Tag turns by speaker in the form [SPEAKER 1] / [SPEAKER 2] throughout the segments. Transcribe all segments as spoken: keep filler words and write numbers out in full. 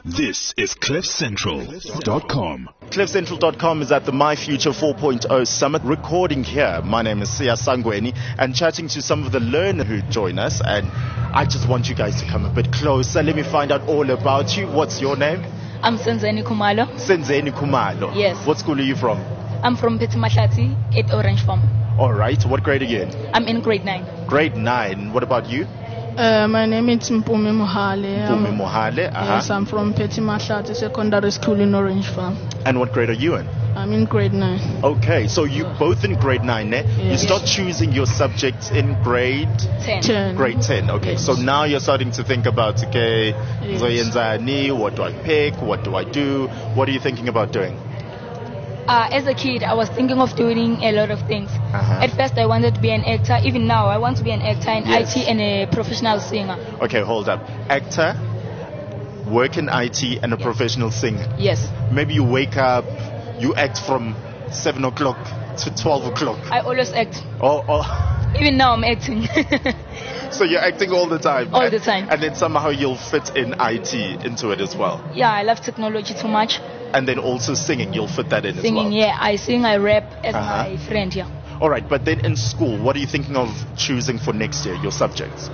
[SPEAKER 1] This is cliff central dot com.
[SPEAKER 2] cliff central dot com is at the My Future four point oh Summit, recording here. My name is Sia Sangweni and chatting to some of the learners who join us, and I just want you guys to come a bit closer. Let me find out all about you. What's your name?
[SPEAKER 3] I'm Senzeni Kumalo.
[SPEAKER 2] Senzeni Kumalo.
[SPEAKER 3] Yes.
[SPEAKER 2] What school are you from?
[SPEAKER 3] I'm from Petimahlati at Orange Farm.
[SPEAKER 2] All right. What grade are you in?
[SPEAKER 3] I'm in grade nine.
[SPEAKER 2] Grade nine. What about you?
[SPEAKER 4] Uh, my name is Mpumi Mohale.
[SPEAKER 2] Mpumi Mohale. Uh-huh.
[SPEAKER 4] Yes, I'm from Petimahlati Secondary School in Orange Farm.
[SPEAKER 2] And what grade are you in?
[SPEAKER 4] I'm in grade nine.
[SPEAKER 2] Okay, so you both in grade nine, eh?
[SPEAKER 4] Yes.
[SPEAKER 2] You start choosing your subjects in grade
[SPEAKER 3] ten.
[SPEAKER 4] ten.
[SPEAKER 2] grade ten. Okay,
[SPEAKER 4] Yes.
[SPEAKER 2] so now you're starting to think about, okay,
[SPEAKER 4] Yes.
[SPEAKER 2] Zoyenzani, what do I pick? What do I do? What are you thinking about doing?
[SPEAKER 3] Uh, as a kid, I was thinking of doing a lot of things.
[SPEAKER 2] Uh-huh.
[SPEAKER 3] At first, I wanted to be an actor. Even now, I want to be an actor in
[SPEAKER 2] Yes.
[SPEAKER 3] I T and a professional singer.
[SPEAKER 2] Okay, hold up. Actor, work in I T, and a professional singer.
[SPEAKER 3] Yes.
[SPEAKER 2] Maybe you wake up, you act from seven o'clock to twelve o'clock.
[SPEAKER 3] I always act.
[SPEAKER 2] Oh, oh.
[SPEAKER 3] Even now, I'm acting.
[SPEAKER 2] So you're acting all the time?
[SPEAKER 3] All the time.
[SPEAKER 2] And then somehow you'll fit in I T into it as well.
[SPEAKER 3] Yeah, I love technology too much.
[SPEAKER 2] And then also singing, you'll fit that in
[SPEAKER 3] Singing,
[SPEAKER 2] as well.
[SPEAKER 3] yeah. I sing, I rap as
[SPEAKER 2] Uh-huh.
[SPEAKER 3] my friend, yeah.
[SPEAKER 2] All right, but then in school, what are you thinking of choosing for next year, your subjects?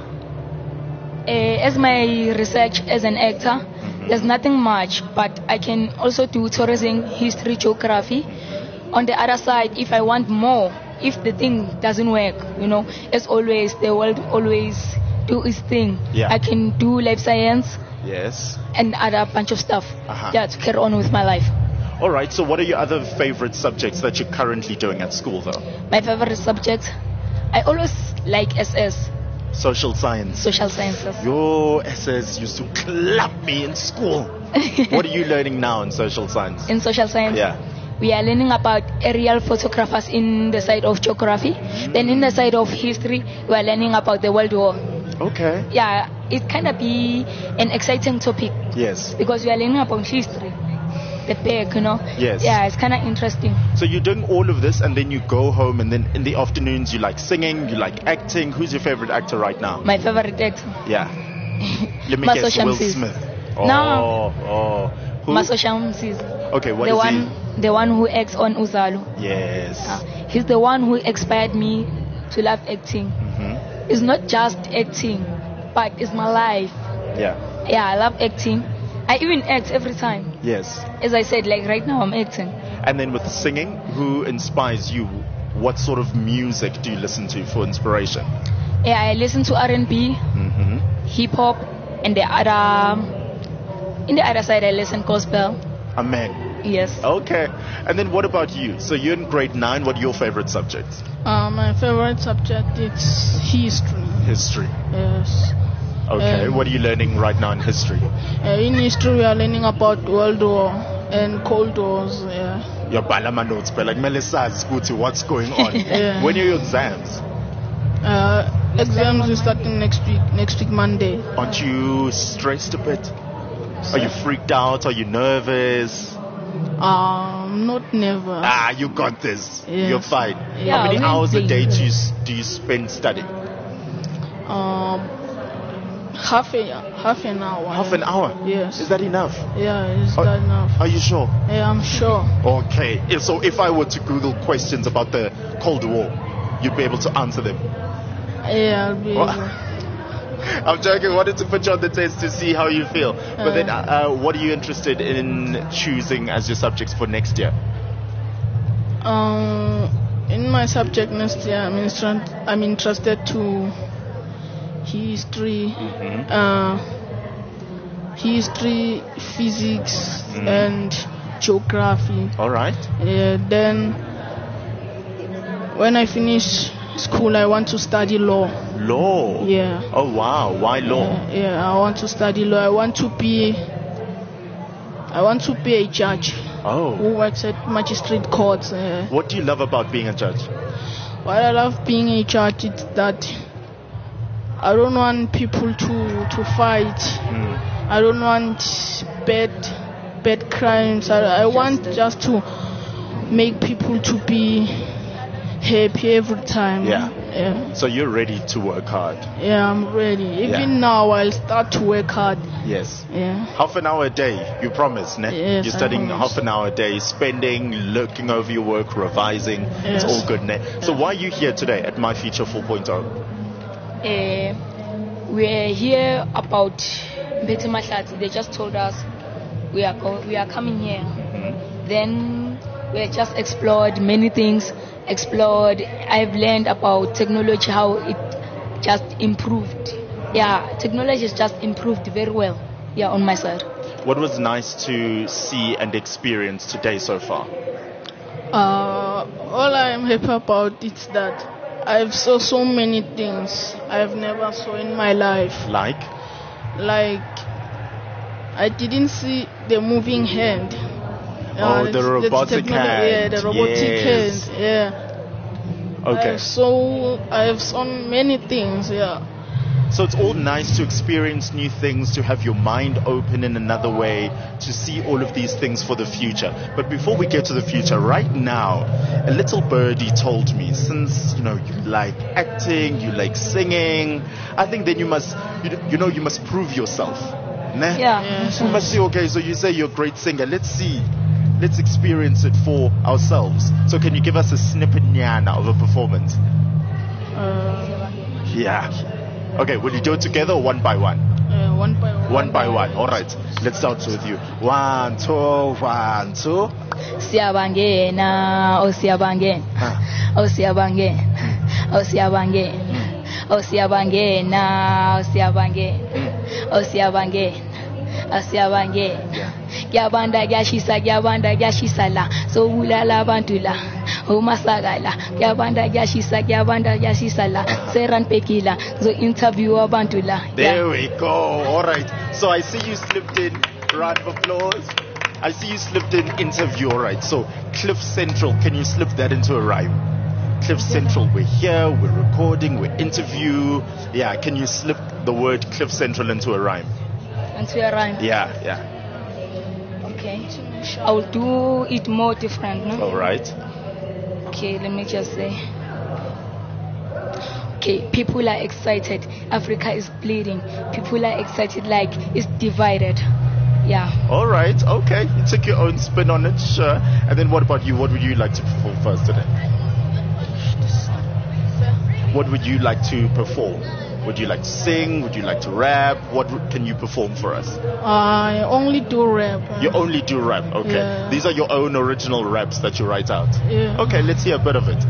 [SPEAKER 3] Uh, as my research as an actor, there's nothing much, but I can also do tourism, history, geography. On the other side, if I want more, if the thing doesn't work, you know, as always, the world always do its thing.
[SPEAKER 2] Yeah.
[SPEAKER 3] I can do life science
[SPEAKER 2] Yes.
[SPEAKER 3] and other bunch of stuff.
[SPEAKER 2] Uh-huh.
[SPEAKER 3] Yeah, to carry on with my life.
[SPEAKER 2] All right, so what are your other favorite subjects that you're currently doing at school, though?
[SPEAKER 3] My favorite subject, I always like S S,
[SPEAKER 2] Social science.
[SPEAKER 3] social sciences.
[SPEAKER 2] Your S S used to clap me in school. What are you learning now in social science?
[SPEAKER 3] In social science,
[SPEAKER 2] Yeah.
[SPEAKER 3] we are learning about aerial photographers in the side of geography. Then in the side of history, we are learning about the World War.
[SPEAKER 2] Okay.
[SPEAKER 3] Yeah, it kind of be an exciting topic
[SPEAKER 2] Yes.
[SPEAKER 3] because we are learning about history, the back, you know.
[SPEAKER 2] Yes.
[SPEAKER 3] Yeah, it's kind of interesting.
[SPEAKER 2] So you're doing all of this, and then you go home, and then in the afternoons you like singing, you like acting. Who's your favorite actor right now?
[SPEAKER 3] My favorite actor,
[SPEAKER 2] Yeah. Let me
[SPEAKER 3] Maso
[SPEAKER 2] guess, Will
[SPEAKER 3] Shamsiz.
[SPEAKER 2] Smith. Oh,
[SPEAKER 3] No.
[SPEAKER 2] oh. Who?
[SPEAKER 3] Maso Shamsiz,
[SPEAKER 2] Okay, what
[SPEAKER 3] the
[SPEAKER 2] is
[SPEAKER 3] one, the one who acts on Uzalu.
[SPEAKER 2] he? Yes.
[SPEAKER 3] Uh, he's the one who inspired me to love acting.
[SPEAKER 2] Mhm.
[SPEAKER 3] It's not just acting, but it's my life.
[SPEAKER 2] Yeah.
[SPEAKER 3] Yeah, I love acting. I even act every time.
[SPEAKER 2] Yes.
[SPEAKER 3] As I said, like right now, I'm acting.
[SPEAKER 2] And then with singing, who inspires you? What sort of music do you listen to for inspiration?
[SPEAKER 3] Yeah, I listen to R and B,
[SPEAKER 2] Mm-hmm.
[SPEAKER 3] hip hop, and the other. In the other side, I listen gospel.
[SPEAKER 2] Amen.
[SPEAKER 3] Yes.
[SPEAKER 2] Okay. And then what about you? So you're in grade nine. What are your favorite subjects?
[SPEAKER 4] Uh, my favorite subject is history.
[SPEAKER 2] History.
[SPEAKER 4] Yes.
[SPEAKER 2] Okay.
[SPEAKER 4] Um,
[SPEAKER 2] What are you learning right now in history?
[SPEAKER 4] Uh, in history, we are learning about World War and Cold Wars. Yeah.
[SPEAKER 2] Your balama notes, but like Melissa's good to what's going on.
[SPEAKER 4] Yeah.
[SPEAKER 2] When are your exams?
[SPEAKER 4] Uh, exams will start next week. Next week, Monday.
[SPEAKER 2] Aren't you stressed a bit? Are you freaked out? Are you nervous?
[SPEAKER 4] Um, not never.
[SPEAKER 2] Ah, you got this.
[SPEAKER 4] Yes.
[SPEAKER 2] You're fine.
[SPEAKER 3] Yeah,
[SPEAKER 2] How many
[SPEAKER 3] we
[SPEAKER 2] hours a
[SPEAKER 3] think-
[SPEAKER 2] day do you, s- do you spend studying?
[SPEAKER 4] Um, half a half an hour.
[SPEAKER 2] Half an hour?
[SPEAKER 4] Yes.
[SPEAKER 2] Is that enough?
[SPEAKER 4] Yeah, is
[SPEAKER 2] Are-
[SPEAKER 4] that enough?
[SPEAKER 2] Are you sure?
[SPEAKER 4] Yeah, I'm sure.
[SPEAKER 2] Okay. If- So if I were to Google questions about the Cold War, you'd be able to answer them.
[SPEAKER 4] Yeah, I'll be
[SPEAKER 2] What?
[SPEAKER 4] able.
[SPEAKER 2] I'm joking. Wanted to put you on the test to see how you feel. But
[SPEAKER 4] Uh.
[SPEAKER 2] then, uh, uh, what are you interested in choosing as your subjects for next year?
[SPEAKER 4] Um, in my subject next year, I'm, instru- I'm interested to history,
[SPEAKER 2] Mm-hmm.
[SPEAKER 4] uh, history, physics,
[SPEAKER 2] Mhm.
[SPEAKER 4] and geography.
[SPEAKER 2] All right.
[SPEAKER 4] Uh, then, when I finish school, I want to study law.
[SPEAKER 2] Law.
[SPEAKER 4] Yeah.
[SPEAKER 2] Oh wow. Why law?
[SPEAKER 4] Yeah, yeah, I want to study law. I want to be. I want to be a judge
[SPEAKER 2] Oh.
[SPEAKER 4] who works at magistrate courts. Uh,
[SPEAKER 2] What do you love about being a judge?
[SPEAKER 4] what I love being a judge is that I don't want people to to fight.
[SPEAKER 2] Mm.
[SPEAKER 4] I don't want bad bad crimes. I, I want just to make people to be happy every time.
[SPEAKER 2] Yeah.
[SPEAKER 4] Yeah.
[SPEAKER 2] So you're ready to work hard.
[SPEAKER 4] Yeah, I'm ready. Even
[SPEAKER 2] Yeah.
[SPEAKER 4] now, I'll start to work hard.
[SPEAKER 2] Yes.
[SPEAKER 4] Yeah.
[SPEAKER 2] Half an hour a day, you promise, ne?
[SPEAKER 4] Yes,
[SPEAKER 2] You're
[SPEAKER 4] I
[SPEAKER 2] studying
[SPEAKER 4] promise.
[SPEAKER 2] half an hour a day, spending, looking over your work, revising. It's
[SPEAKER 4] Yes.
[SPEAKER 2] all good, ne? So why are you here today at My Future four point oh?
[SPEAKER 3] Uh, we're here about Betty Mahlati. They just told us we are go- we are coming here.
[SPEAKER 2] Mhm.
[SPEAKER 3] Then we just explored many things. Explored. I've learned about technology, how it just improved. Yeah, technology has just improved very well. Yeah, on my side.
[SPEAKER 2] What was nice to see and experience today so far?
[SPEAKER 4] Uh, all I am happy about is that I've saw so many things I've never saw in my life.
[SPEAKER 2] Like?
[SPEAKER 4] Like, I didn't see the moving hand.
[SPEAKER 2] Oh, the
[SPEAKER 4] that's- that's
[SPEAKER 2] robotic
[SPEAKER 4] technolo-
[SPEAKER 2] hand.
[SPEAKER 4] Yeah, the robotic
[SPEAKER 2] Yes.
[SPEAKER 4] hand. Yeah.
[SPEAKER 2] Okay.
[SPEAKER 4] I've saw, I've seen many things. Yeah.
[SPEAKER 2] So it's all nice to experience new things, to have your mind open in another way, to see all of these things for the future. But before we get to the future, right now, a little birdie told me, since you know you like acting, you like singing, I think then you must, you, you know, you must prove yourself. Ne?
[SPEAKER 3] Yeah.
[SPEAKER 4] Yes.
[SPEAKER 2] You must say, okay, so you say you're a great singer. Let's see. Let's experience it for ourselves. So can you give us a snippet nyana of a performance?
[SPEAKER 4] Uh,
[SPEAKER 2] Yeah. Okay, will you do it together or one by one?
[SPEAKER 4] uh, one by one.
[SPEAKER 2] One by one. All right. Let's start with you. One, two, one, two.
[SPEAKER 3] Siyabangena, oh siyabangena,
[SPEAKER 2] Ah.
[SPEAKER 3] oh siyabangena, oh siyabangena, oh siyabangena, oh siyabangena, oh siyabangena, oh siyabangena. Kyabanda kyashisa, kyabanda kyashisa la, so ulala abantu la, umasaka la, kyabanda kyashisa, kyabanda kyashisa la, seran pekila, so interview abantu la.
[SPEAKER 2] There we go. All right. So I see you slipped in. Round of applause. I see you slipped in interview. All right. So Cliff Central, can you slip that into a rhyme? Cliff Central, we're here, we're recording, we're interview. Yeah, can you slip the word Cliff Central into a rhyme?
[SPEAKER 3] Into a rhyme.
[SPEAKER 2] Yeah, yeah.
[SPEAKER 3] Okay. I'll do it more different, no?
[SPEAKER 2] All right.
[SPEAKER 3] Okay, let me just say. Okay, people are excited. Africa is bleeding. People are excited like it's divided. Yeah.
[SPEAKER 2] All right. Okay. You took your own spin on it, sure. And then what about you? What would you like to perform first today? What would you like to perform? Would you like to sing? Would you like to rap? What w- can you perform for us?
[SPEAKER 4] I only do rap. uh,
[SPEAKER 2] You only do rap. Okay.
[SPEAKER 4] Yeah.
[SPEAKER 2] These are your own original raps that you write out.
[SPEAKER 4] Yeah.
[SPEAKER 2] Okay. Let's hear a bit of it.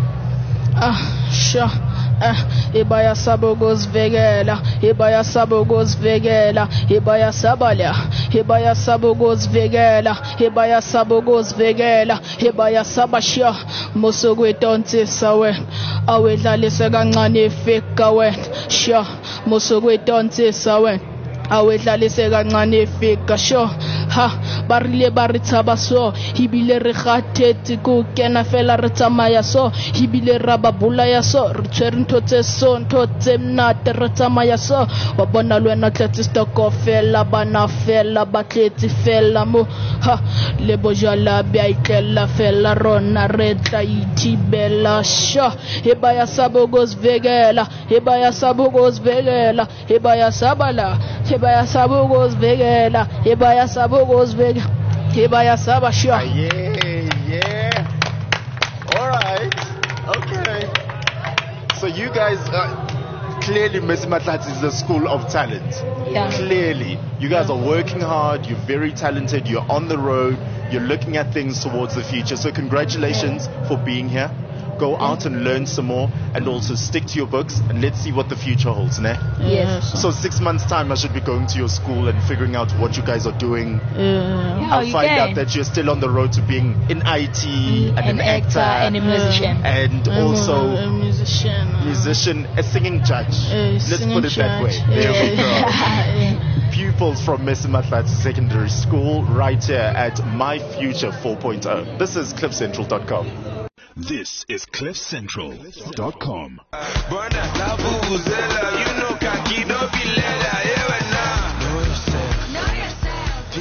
[SPEAKER 4] Ah, sure. Ah, ibaya sabogos vegela, ibaya sabogos vegela, ibaya sabalya, ibaya sabogos vegela, ibaya sabogos vegela, ibaya sabasha, musogwetonse sawen, awedlalise kancane ifika wena, sure, musogwetonse sawen. awedlalise kancane ifika sho ha barile ba re tshaba so hibile re gathetse ko kena fela re tsamaya so hibile ra ba bolaya so re tshwere ntho tse so ntho tse mnate re tsamaya so wa bona le wena tletse stoko fela bana fela ba tletse fela mo ha le bojala bya itlela fela rona re tla ithibela sho e ba ya sabogos vegela e ba ya sabogos vegela e ba ya sabala Hebaya sabogos vegela, hebaya sabogos vegela, hebaya sabasha.
[SPEAKER 2] Ah, yeah, yeah. All right. Okay. So you guys, uh, clearly Miss Matlats is a school of talent.
[SPEAKER 3] Yeah.
[SPEAKER 2] Clearly. You guys are working hard. You're very talented. You're on the road. You're looking at things towards the future. So congratulations for being here. Go out and learn some more and also stick to your books and let's see what the future holds, ne?
[SPEAKER 3] Yes.
[SPEAKER 2] So six months time I should be going to your school and figuring out what you guys are doing.
[SPEAKER 4] Yeah.
[SPEAKER 3] Yeah,
[SPEAKER 2] I'll
[SPEAKER 3] you
[SPEAKER 2] find
[SPEAKER 3] can.
[SPEAKER 2] out that you're still on the road to being in I T and an,
[SPEAKER 3] An actor and a musician.
[SPEAKER 2] and
[SPEAKER 4] I'm
[SPEAKER 2] also
[SPEAKER 4] a, a musician. uh,
[SPEAKER 2] musician, a singing judge.
[SPEAKER 4] a
[SPEAKER 2] Let's
[SPEAKER 4] singing
[SPEAKER 2] put it that way.
[SPEAKER 4] judge.
[SPEAKER 2] There we go.
[SPEAKER 4] Yeah.
[SPEAKER 2] Pupils from Miss Matlats Secondary School right here at My Future four point oh. This is cliff central dot com.
[SPEAKER 1] This is cliff central dot com.
[SPEAKER 5] Bona la vuvuzela, you know kaki no bilela, yeah, nah. Know yourself. Know yourself. Pick a strong.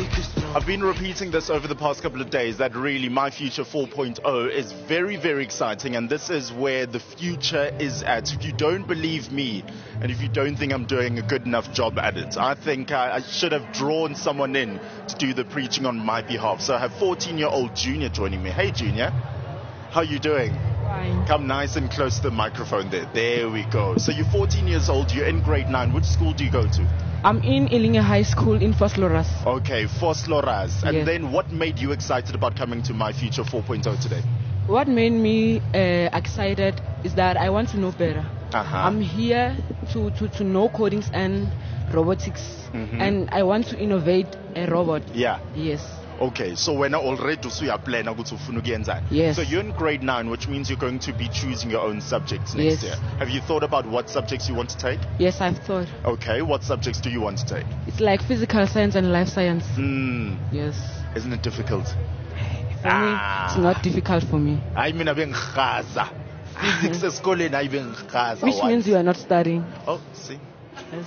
[SPEAKER 2] I've been repeating this over the past couple of days that really My Future four point oh is very, very exciting, and this is where the future is at. If you don't believe me, and if you don't think I'm doing a good enough job at it, I think I, I should have drawn someone in to do the preaching on my behalf. So I have fourteen-year-old Junior joining me. Hey, Junior. How you doing?
[SPEAKER 6] Fine.
[SPEAKER 2] Come nice and close to the microphone there. There we go. So you're fourteen years old. You're in grade nine. Which school do you go to?
[SPEAKER 6] I'm in Ilinga High School in Vosloorus.
[SPEAKER 2] Okay, Vosloorus. And
[SPEAKER 6] Yes.
[SPEAKER 2] then what made you excited about coming to My Future four point oh today?
[SPEAKER 6] What made me uh, excited is that I want to know better.
[SPEAKER 2] Uh-huh.
[SPEAKER 6] I'm here to, to, to know codings and robotics,
[SPEAKER 2] Mhm.
[SPEAKER 6] and I want to innovate a robot.
[SPEAKER 2] Yeah.
[SPEAKER 6] Yes.
[SPEAKER 2] Okay, so when I already so you plan ukuthi ufuna ukuyenzani?
[SPEAKER 6] Yes.
[SPEAKER 2] So you're in grade nine, which means you're going to be choosing your own subjects next
[SPEAKER 6] Yes.
[SPEAKER 2] year. Have you thought about what subjects you want to take?
[SPEAKER 6] Yes, I've thought.
[SPEAKER 2] Okay, what subjects do you want to take?
[SPEAKER 6] It's like physical science and life science.
[SPEAKER 2] Hmm,
[SPEAKER 6] Yes.
[SPEAKER 2] isn't it difficult?
[SPEAKER 6] For
[SPEAKER 2] Ah.
[SPEAKER 6] me, it's not difficult for me.
[SPEAKER 2] I mean, I've been khaza. Physics esikoleni I've been khaza.
[SPEAKER 6] Which means you are not studying.
[SPEAKER 2] Oh, see.
[SPEAKER 6] Yes.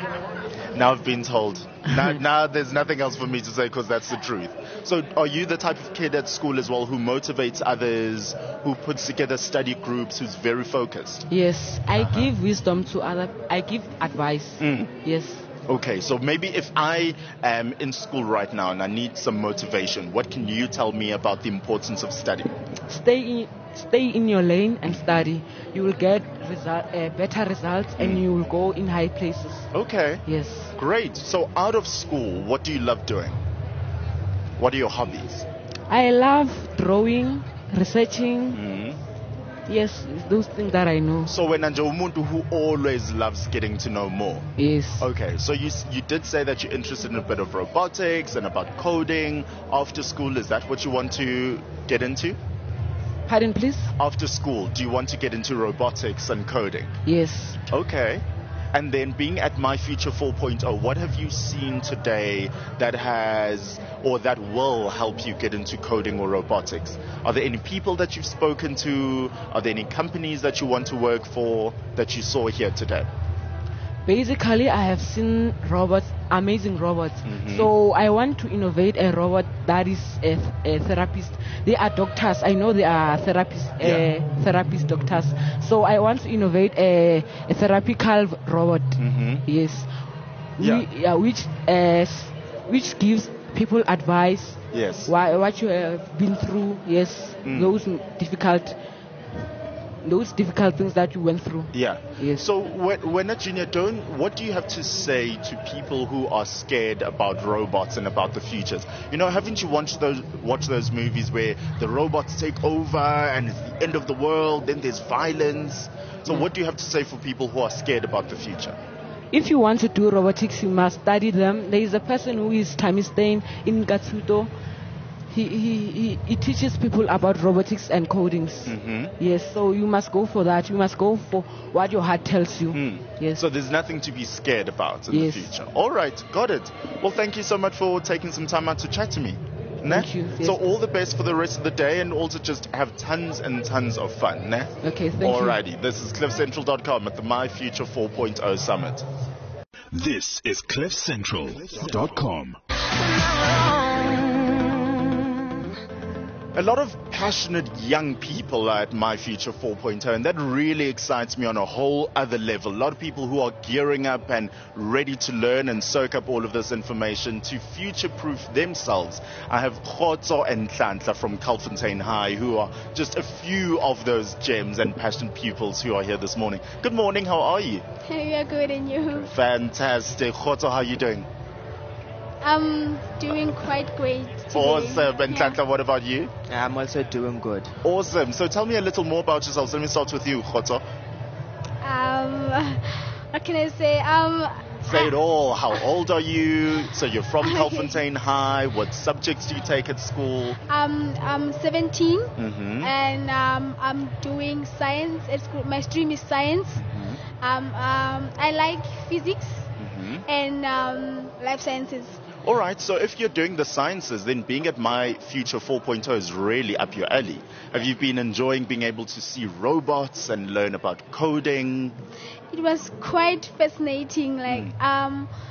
[SPEAKER 2] Now I've been told. Now, now there's nothing else for me to say because that's the truth. So are you the type of kid at school as well who motivates others, who puts together study groups, who's very focused?
[SPEAKER 6] Yes, I
[SPEAKER 2] Uh-huh.
[SPEAKER 6] give wisdom to other. I give advice.
[SPEAKER 2] Mm.
[SPEAKER 6] Yes.
[SPEAKER 2] Okay, so maybe if I am in school right now and I need some motivation, what can you tell me about the importance of studying?
[SPEAKER 6] Stay in, stay in your lane and study. You will get result, uh, better results, and you will go in high places.
[SPEAKER 2] Okay,
[SPEAKER 6] Yes.
[SPEAKER 2] great. So out of school, what do you love doing? What are your hobbies?
[SPEAKER 6] I love drawing, researching.
[SPEAKER 2] Mm.
[SPEAKER 6] Yes, it's those things that I know.
[SPEAKER 2] So when nje umuntu who always loves getting to know more.
[SPEAKER 6] Yes.
[SPEAKER 2] Okay, so you s- you did say that you're interested in a bit of robotics and about coding after school. Is that what you want to get into?
[SPEAKER 6] Pardon, please?
[SPEAKER 2] After school, do you want to get into robotics and coding?
[SPEAKER 6] Yes.
[SPEAKER 2] Okay. And then being at My Future four point oh, what have you seen today that has or that will help you get into coding or robotics? Are there any people that you've spoken to? Are there any companies that you want to work for that you saw here today?
[SPEAKER 6] Basically, I have seen robots, amazing robots.
[SPEAKER 2] Mhm.
[SPEAKER 6] So I want to innovate a robot that is a, a therapist. They are doctors. I know they are therapists,
[SPEAKER 2] Yeah.
[SPEAKER 6] uh, therapist doctors. So I want to innovate a, a therapical robot.
[SPEAKER 2] Mm-hmm.
[SPEAKER 6] Yes.
[SPEAKER 2] Yeah.
[SPEAKER 6] We, yeah, which uh, s- which gives people advice.
[SPEAKER 2] Yes.
[SPEAKER 6] Why, what you have been through. Yes.
[SPEAKER 2] Mm.
[SPEAKER 6] Those difficult, those difficult things that you went through.
[SPEAKER 2] Yeah.
[SPEAKER 6] Yes.
[SPEAKER 2] So when, when a junior, don't, what do you have to say to people who are scared about robots and about the futures? You know, haven't you watched those watched those movies where the robots take over and it's the end of the world, then there's violence? So what do you have to say for people who are scared about the future?
[SPEAKER 6] If you want to do robotics, you must study them. There is a person who is Tammy Stein in Gatsuto. He, he, he, he teaches people about robotics and codings.
[SPEAKER 2] Mm-hmm.
[SPEAKER 6] Yes, so you must go for that. You must go for what your heart tells you.
[SPEAKER 2] Mm.
[SPEAKER 6] Yes.
[SPEAKER 2] So there's nothing to be scared about in
[SPEAKER 6] Yes.
[SPEAKER 2] the future. All right, got it. Well, thank you so much for taking some time out to chat to me. Ne?
[SPEAKER 6] Thank you, yes.
[SPEAKER 2] So all the best for the rest of the day, and also just have tons and tons of fun. Ne?
[SPEAKER 6] Okay, thank you.
[SPEAKER 2] Alrighty, this is cliff central dot com at the My Future four point oh Summit.
[SPEAKER 1] This is cliff central dot com.
[SPEAKER 2] A lot of passionate young people are at My Future four point oh, and that really excites me on a whole other level. A lot of people who are gearing up and ready to learn and soak up all of this information to future-proof themselves. I have Khotso and Tlantla from Kalfontein High, who are just a few of those gems and passionate pupils who are here this morning. Good morning, how are you?
[SPEAKER 7] We are good, and you?
[SPEAKER 2] Fantastic. Khotso, how are you doing?
[SPEAKER 7] I'm doing quite great today.
[SPEAKER 2] Awesome. And
[SPEAKER 7] Yeah.
[SPEAKER 2] Tlantla, what about you?
[SPEAKER 8] I'm also doing good.
[SPEAKER 2] Awesome. So tell me a little more about yourself. Let me start with you, Khotso.
[SPEAKER 7] Um, what can I say? Um,
[SPEAKER 2] Say it all. How old are you? So you're from Kalfontein High. What subjects do you take at school?
[SPEAKER 7] um, I'm seventeen,
[SPEAKER 2] Mm-hmm.
[SPEAKER 7] and um, I'm doing science at school. My stream is science.
[SPEAKER 2] Mm-hmm.
[SPEAKER 7] Um, um, I like physics
[SPEAKER 2] Mm-hmm.
[SPEAKER 7] and um, life sciences.
[SPEAKER 2] All right. So if you're doing the sciences, then being at My Future four point oh is really up your alley. Have you been enjoying being able to see robots and learn about coding?
[SPEAKER 7] It was quite fascinating. Like
[SPEAKER 2] Mm.
[SPEAKER 7] um,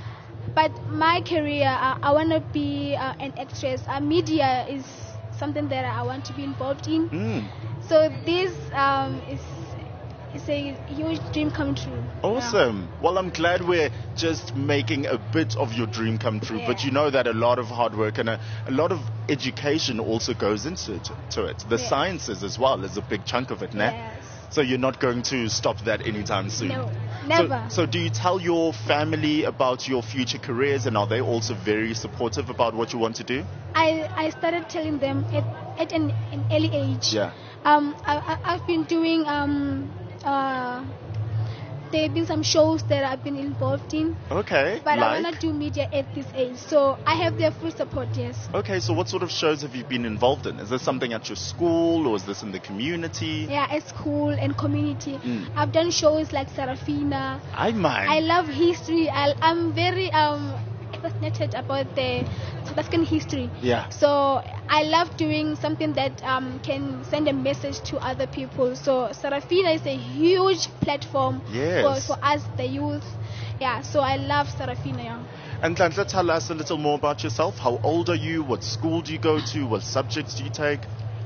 [SPEAKER 7] but my career, uh, I want to be uh, an actress. Uh, media is something that I want to be involved in.
[SPEAKER 2] Mm.
[SPEAKER 7] So this um, is is a huge dream come true. Yeah.
[SPEAKER 2] Awesome. Well, I'm glad we're just making a bit of your dream come true.
[SPEAKER 7] Yeah.
[SPEAKER 2] But you know that a lot of hard work and a, a lot of education also goes into it. To it. The
[SPEAKER 7] Yeah.
[SPEAKER 2] sciences as well is a big chunk of it, ne?
[SPEAKER 7] Yes.
[SPEAKER 2] So you're not going to stop that anytime soon.
[SPEAKER 7] No, never.
[SPEAKER 2] So, so do you tell your family about your future careers, and are they also very supportive about what you want to do?
[SPEAKER 7] I, I started telling them at, at an, an early age.
[SPEAKER 2] Yeah.
[SPEAKER 7] Um, I, I, I've been doing, um, uh, there have been some shows that I've been involved in.
[SPEAKER 2] Okay.
[SPEAKER 7] But I
[SPEAKER 2] like?
[SPEAKER 7] want to do media at this age. So I have their full support, yes.
[SPEAKER 2] Okay, so what sort of shows have you been involved in? Is this something at your school, or is this in the community?
[SPEAKER 7] Yeah, at school and community.
[SPEAKER 2] Mm.
[SPEAKER 7] I've done shows like Sarafina.
[SPEAKER 2] I mind.
[SPEAKER 7] I love history. I, I'm very um, fascinated about the South African history.
[SPEAKER 2] Yeah.
[SPEAKER 7] So I love doing something that um, can send a message to other people. So Sarafina is a huge platform
[SPEAKER 2] Yes.
[SPEAKER 7] for, for us, the youth. Yeah, so I love Sarafina. Yeah.
[SPEAKER 2] And Nhlanhla, tell us a little more about yourself. How old are you? What school do you go to? What subjects do you take?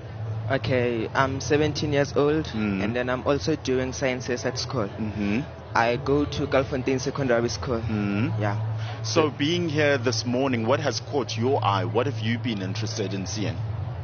[SPEAKER 8] Okay, I'm seventeen years old,
[SPEAKER 2] Mm.
[SPEAKER 8] and then I'm also doing sciences at school.
[SPEAKER 2] Mm-hmm.
[SPEAKER 8] I go to Galfontein Secondary School.
[SPEAKER 2] Mm.
[SPEAKER 8] Yeah.
[SPEAKER 2] So being here this morning, what has caught your eye? What have you been interested in seeing?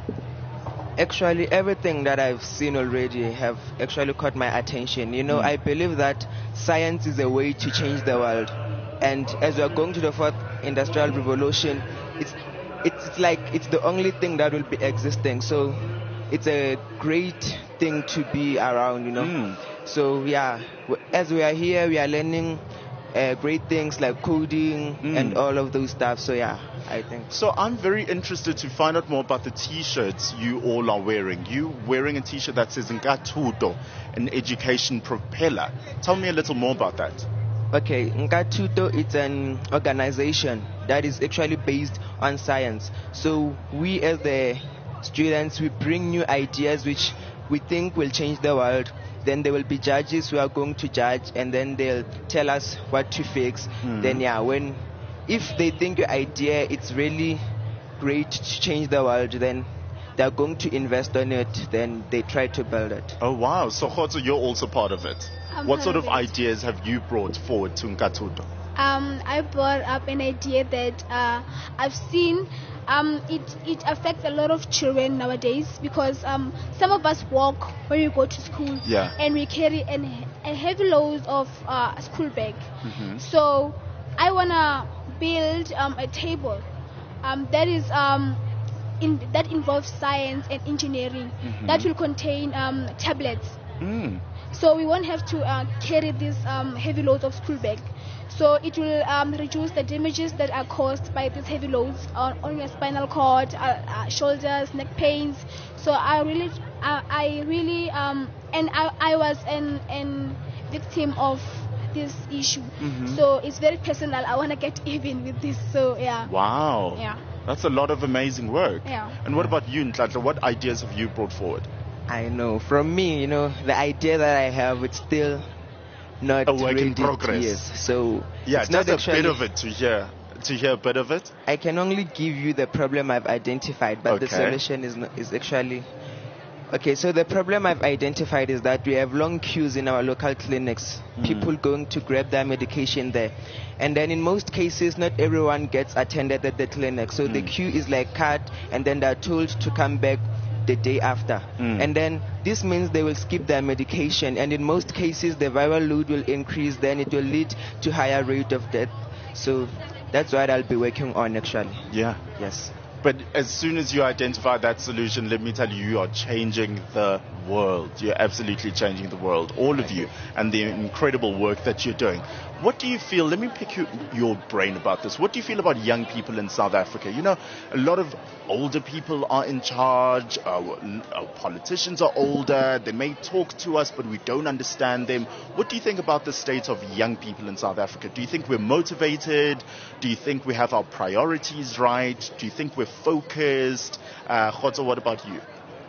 [SPEAKER 8] Actually, everything that I've seen already have actually caught my attention. You know,
[SPEAKER 2] Mm.
[SPEAKER 8] I believe that science is a way to change the world. And as we are going to the fourth industrial revolution, it's it's like it's the only thing that will be existing. So it's a great thing to be around, you know.
[SPEAKER 2] Mm.
[SPEAKER 8] So yeah, w- as we are here, we are learning uh, great things like coding
[SPEAKER 2] Mm.
[SPEAKER 8] and all of those stuff. So yeah, I think.
[SPEAKER 2] So I'm very interested to find out more about the T-shirts you all are wearing. You wearing a T-shirt that says Nkathuto, an education propeller. Tell me a little more about that.
[SPEAKER 8] Okay, Nkathuto is an organization that is actually based on science. So we as the students, we bring new ideas which we think will change the world. Then there will be judges who are going to judge, and then they'll tell us what to fix.
[SPEAKER 2] Hmm.
[SPEAKER 8] Then yeah, when if they think your idea it's really great to change the world, then they're going to invest on it. Then they try to build it.
[SPEAKER 2] Oh wow! So Khotso, you're also part of it.
[SPEAKER 7] I'm
[SPEAKER 2] What
[SPEAKER 7] part
[SPEAKER 2] sort
[SPEAKER 7] of
[SPEAKER 2] of
[SPEAKER 7] it.
[SPEAKER 2] ideas have you brought forward to Nkathuto?
[SPEAKER 7] Um, I brought up an idea that uh, I've seen. Um, it it affects a lot of children nowadays because um, some of us walk when we go to school,
[SPEAKER 2] Yeah.
[SPEAKER 7] and we carry an, a heavy load of uh, school bag.
[SPEAKER 2] Mhm.
[SPEAKER 7] So I wanna build um, a table um, that is um, in, that involves science and engineering
[SPEAKER 2] Mhm.
[SPEAKER 7] that will contain um, tablets.
[SPEAKER 2] Mm.
[SPEAKER 7] So we won't have to uh, carry this um, heavy loads of school bag. So it will um, reduce the damages that are caused by these heavy loads on, on your spinal cord, uh, uh, shoulders, neck pains. So I really, uh, I really, um, and I, I was an, an victim of this issue.
[SPEAKER 2] Mhm.
[SPEAKER 7] So it's very personal. I want to get even with this. So yeah.
[SPEAKER 2] Wow.
[SPEAKER 7] Yeah.
[SPEAKER 2] That's a lot of amazing work.
[SPEAKER 7] Yeah.
[SPEAKER 2] And what about you, Nhlanhla? What ideas have you brought forward?
[SPEAKER 8] I know. From me, you know, the idea that I have, it's still not
[SPEAKER 2] A work in
[SPEAKER 8] ready
[SPEAKER 2] progress.
[SPEAKER 8] Yes. So
[SPEAKER 2] Yeah,
[SPEAKER 8] it's
[SPEAKER 2] just
[SPEAKER 8] not
[SPEAKER 2] a
[SPEAKER 8] actually,
[SPEAKER 2] bit of it to hear. To hear a bit of it.
[SPEAKER 8] I can only give you the problem I've identified, but the
[SPEAKER 2] Okay.
[SPEAKER 8] solution is not, is actually okay. So the problem I've identified is that we have long queues in our local clinics.
[SPEAKER 2] Mm.
[SPEAKER 8] People going to grab their medication there, and then in most cases, not everyone gets attended at the clinic. So the
[SPEAKER 2] Mm.
[SPEAKER 8] queue is like cut, and then they're told to come back the day after.
[SPEAKER 2] Mm.
[SPEAKER 8] And then this means they will skip their medication, and in most cases the viral load will increase, then it will lead to higher rate of death. So that's what I'll be working on actually.
[SPEAKER 2] Yeah.
[SPEAKER 8] Yes.
[SPEAKER 2] But as soon as you identify that solution, let me tell you, you are changing the world. You're absolutely changing the world, all of you, and the incredible work that you're doing. What do you feel, let me pick you, your brain about this. What do you feel about young people in South Africa? You know, a lot of older people are in charge, uh, uh, politicians are older, they may talk to us, but we don't understand them. What do you think about the state of young people in South Africa? Do you think we're motivated? Do you think we have our priorities right? Do you think we're focused? Uh, Khotso, what about you?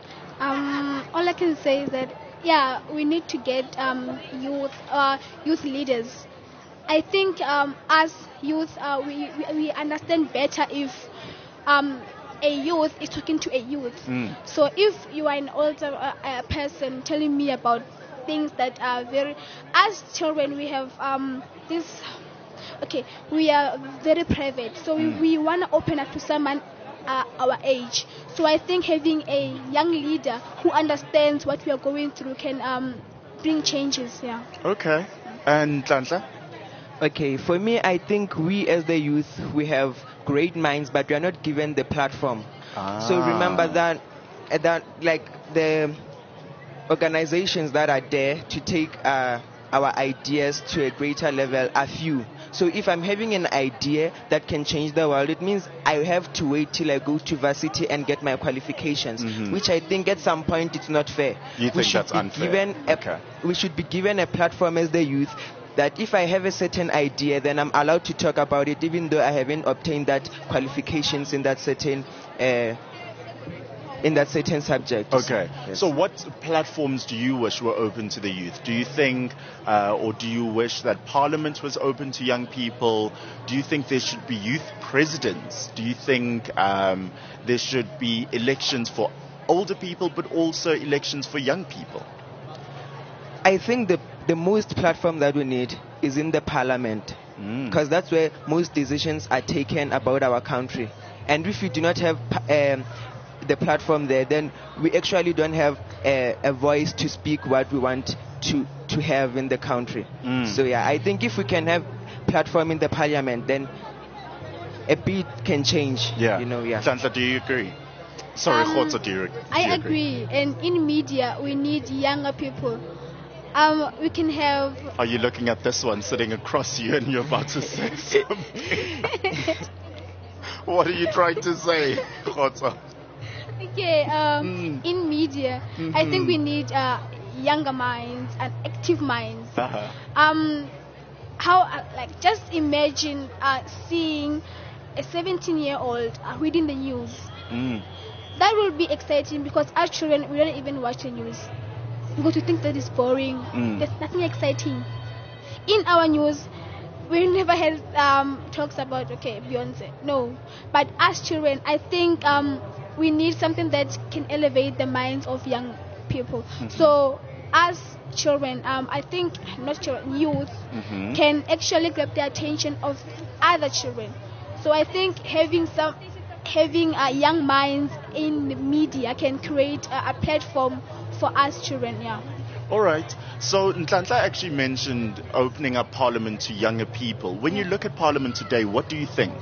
[SPEAKER 7] Um, all I can say is that yeah, we need to get um, youth uh, youth leaders. I think um, as youth, uh, we, we we understand better if um, a youth is talking to a youth.
[SPEAKER 2] Mm.
[SPEAKER 7] So if you are an older uh, uh, person telling me about things that are very, as children we have um, this. Okay, we are very private, so we,
[SPEAKER 2] Mm.
[SPEAKER 7] we want to open up to someone uh, our age. So I think having a young leader who understands what we are going through can um, bring changes. Yeah.
[SPEAKER 2] Okay. And Nhlanhla?
[SPEAKER 8] Okay, for me, I think we as the youth, we have great minds, but we are not given the platform. So
[SPEAKER 2] Ah.
[SPEAKER 8] remember that, uh, that like the organizations that are there to take uh, our ideas to a greater level are few. So if I'm having an idea that can change the world, it means I have to wait till I go to varsity and get my qualifications,
[SPEAKER 2] Mhm.
[SPEAKER 8] which I think at some point it's not fair.
[SPEAKER 2] You
[SPEAKER 8] we
[SPEAKER 2] think
[SPEAKER 8] should
[SPEAKER 2] that's
[SPEAKER 8] be
[SPEAKER 2] unfair?
[SPEAKER 8] Given a,
[SPEAKER 2] Okay.
[SPEAKER 8] We should be given a platform as the youth that if I have a certain idea, then I'm allowed to talk about it, even though I haven't obtained that qualifications in that certain uh, in that certain subject.
[SPEAKER 2] Okay.
[SPEAKER 8] Yes.
[SPEAKER 2] So what platforms do you wish were open to the youth? Do you think, uh, or do you wish that Parliament was open to young people? Do you think there should be youth presidents? Do you think um, there should be elections for older people, but also elections for young people?
[SPEAKER 8] I think the the most platform that we need is in the Parliament,
[SPEAKER 2] Mm.
[SPEAKER 8] because that's where most decisions are taken about our country. And if we do not have pa- um, the platform there, then we actually don't have a, a voice to speak what we want to to have in the country.
[SPEAKER 2] Mm.
[SPEAKER 8] So yeah, I think if we can have platform in the Parliament, then a bit can change.
[SPEAKER 2] Yeah.
[SPEAKER 8] You know, yeah.
[SPEAKER 2] Nhlanhla, do you agree? Sorry,
[SPEAKER 7] Um,
[SPEAKER 2] Khotso, do you, do
[SPEAKER 7] I
[SPEAKER 2] you
[SPEAKER 7] agree. And in media, we need younger people. Um, we can have.
[SPEAKER 2] Are you looking at this one sitting across you and you're about to say something? What are you trying to say, Khotso?
[SPEAKER 7] Okay, um,
[SPEAKER 2] Mm.
[SPEAKER 7] in media, I think we need uh, younger minds and active minds.
[SPEAKER 2] Uh-huh.
[SPEAKER 7] Um, how uh, like just imagine uh, seeing a seventeen-year-old uh, reading the news.
[SPEAKER 2] Mm.
[SPEAKER 7] That will be exciting because as children we don't even watch the news because we think that is boring.
[SPEAKER 2] Mm.
[SPEAKER 7] There's nothing exciting. In our news, we never had um, talks about okay Beyonce. No, but as children, I think um, we need something that can elevate the minds of young people. So as children, um, I think not children, youth
[SPEAKER 2] Mhm.
[SPEAKER 7] can actually grab the attention of other children. So I think having some having uh, young minds in the media can create uh, a platform for us children. Yeah.
[SPEAKER 2] All right. So Nhlanhla actually mentioned opening up Parliament to younger people. When you look at Parliament today, what do you think?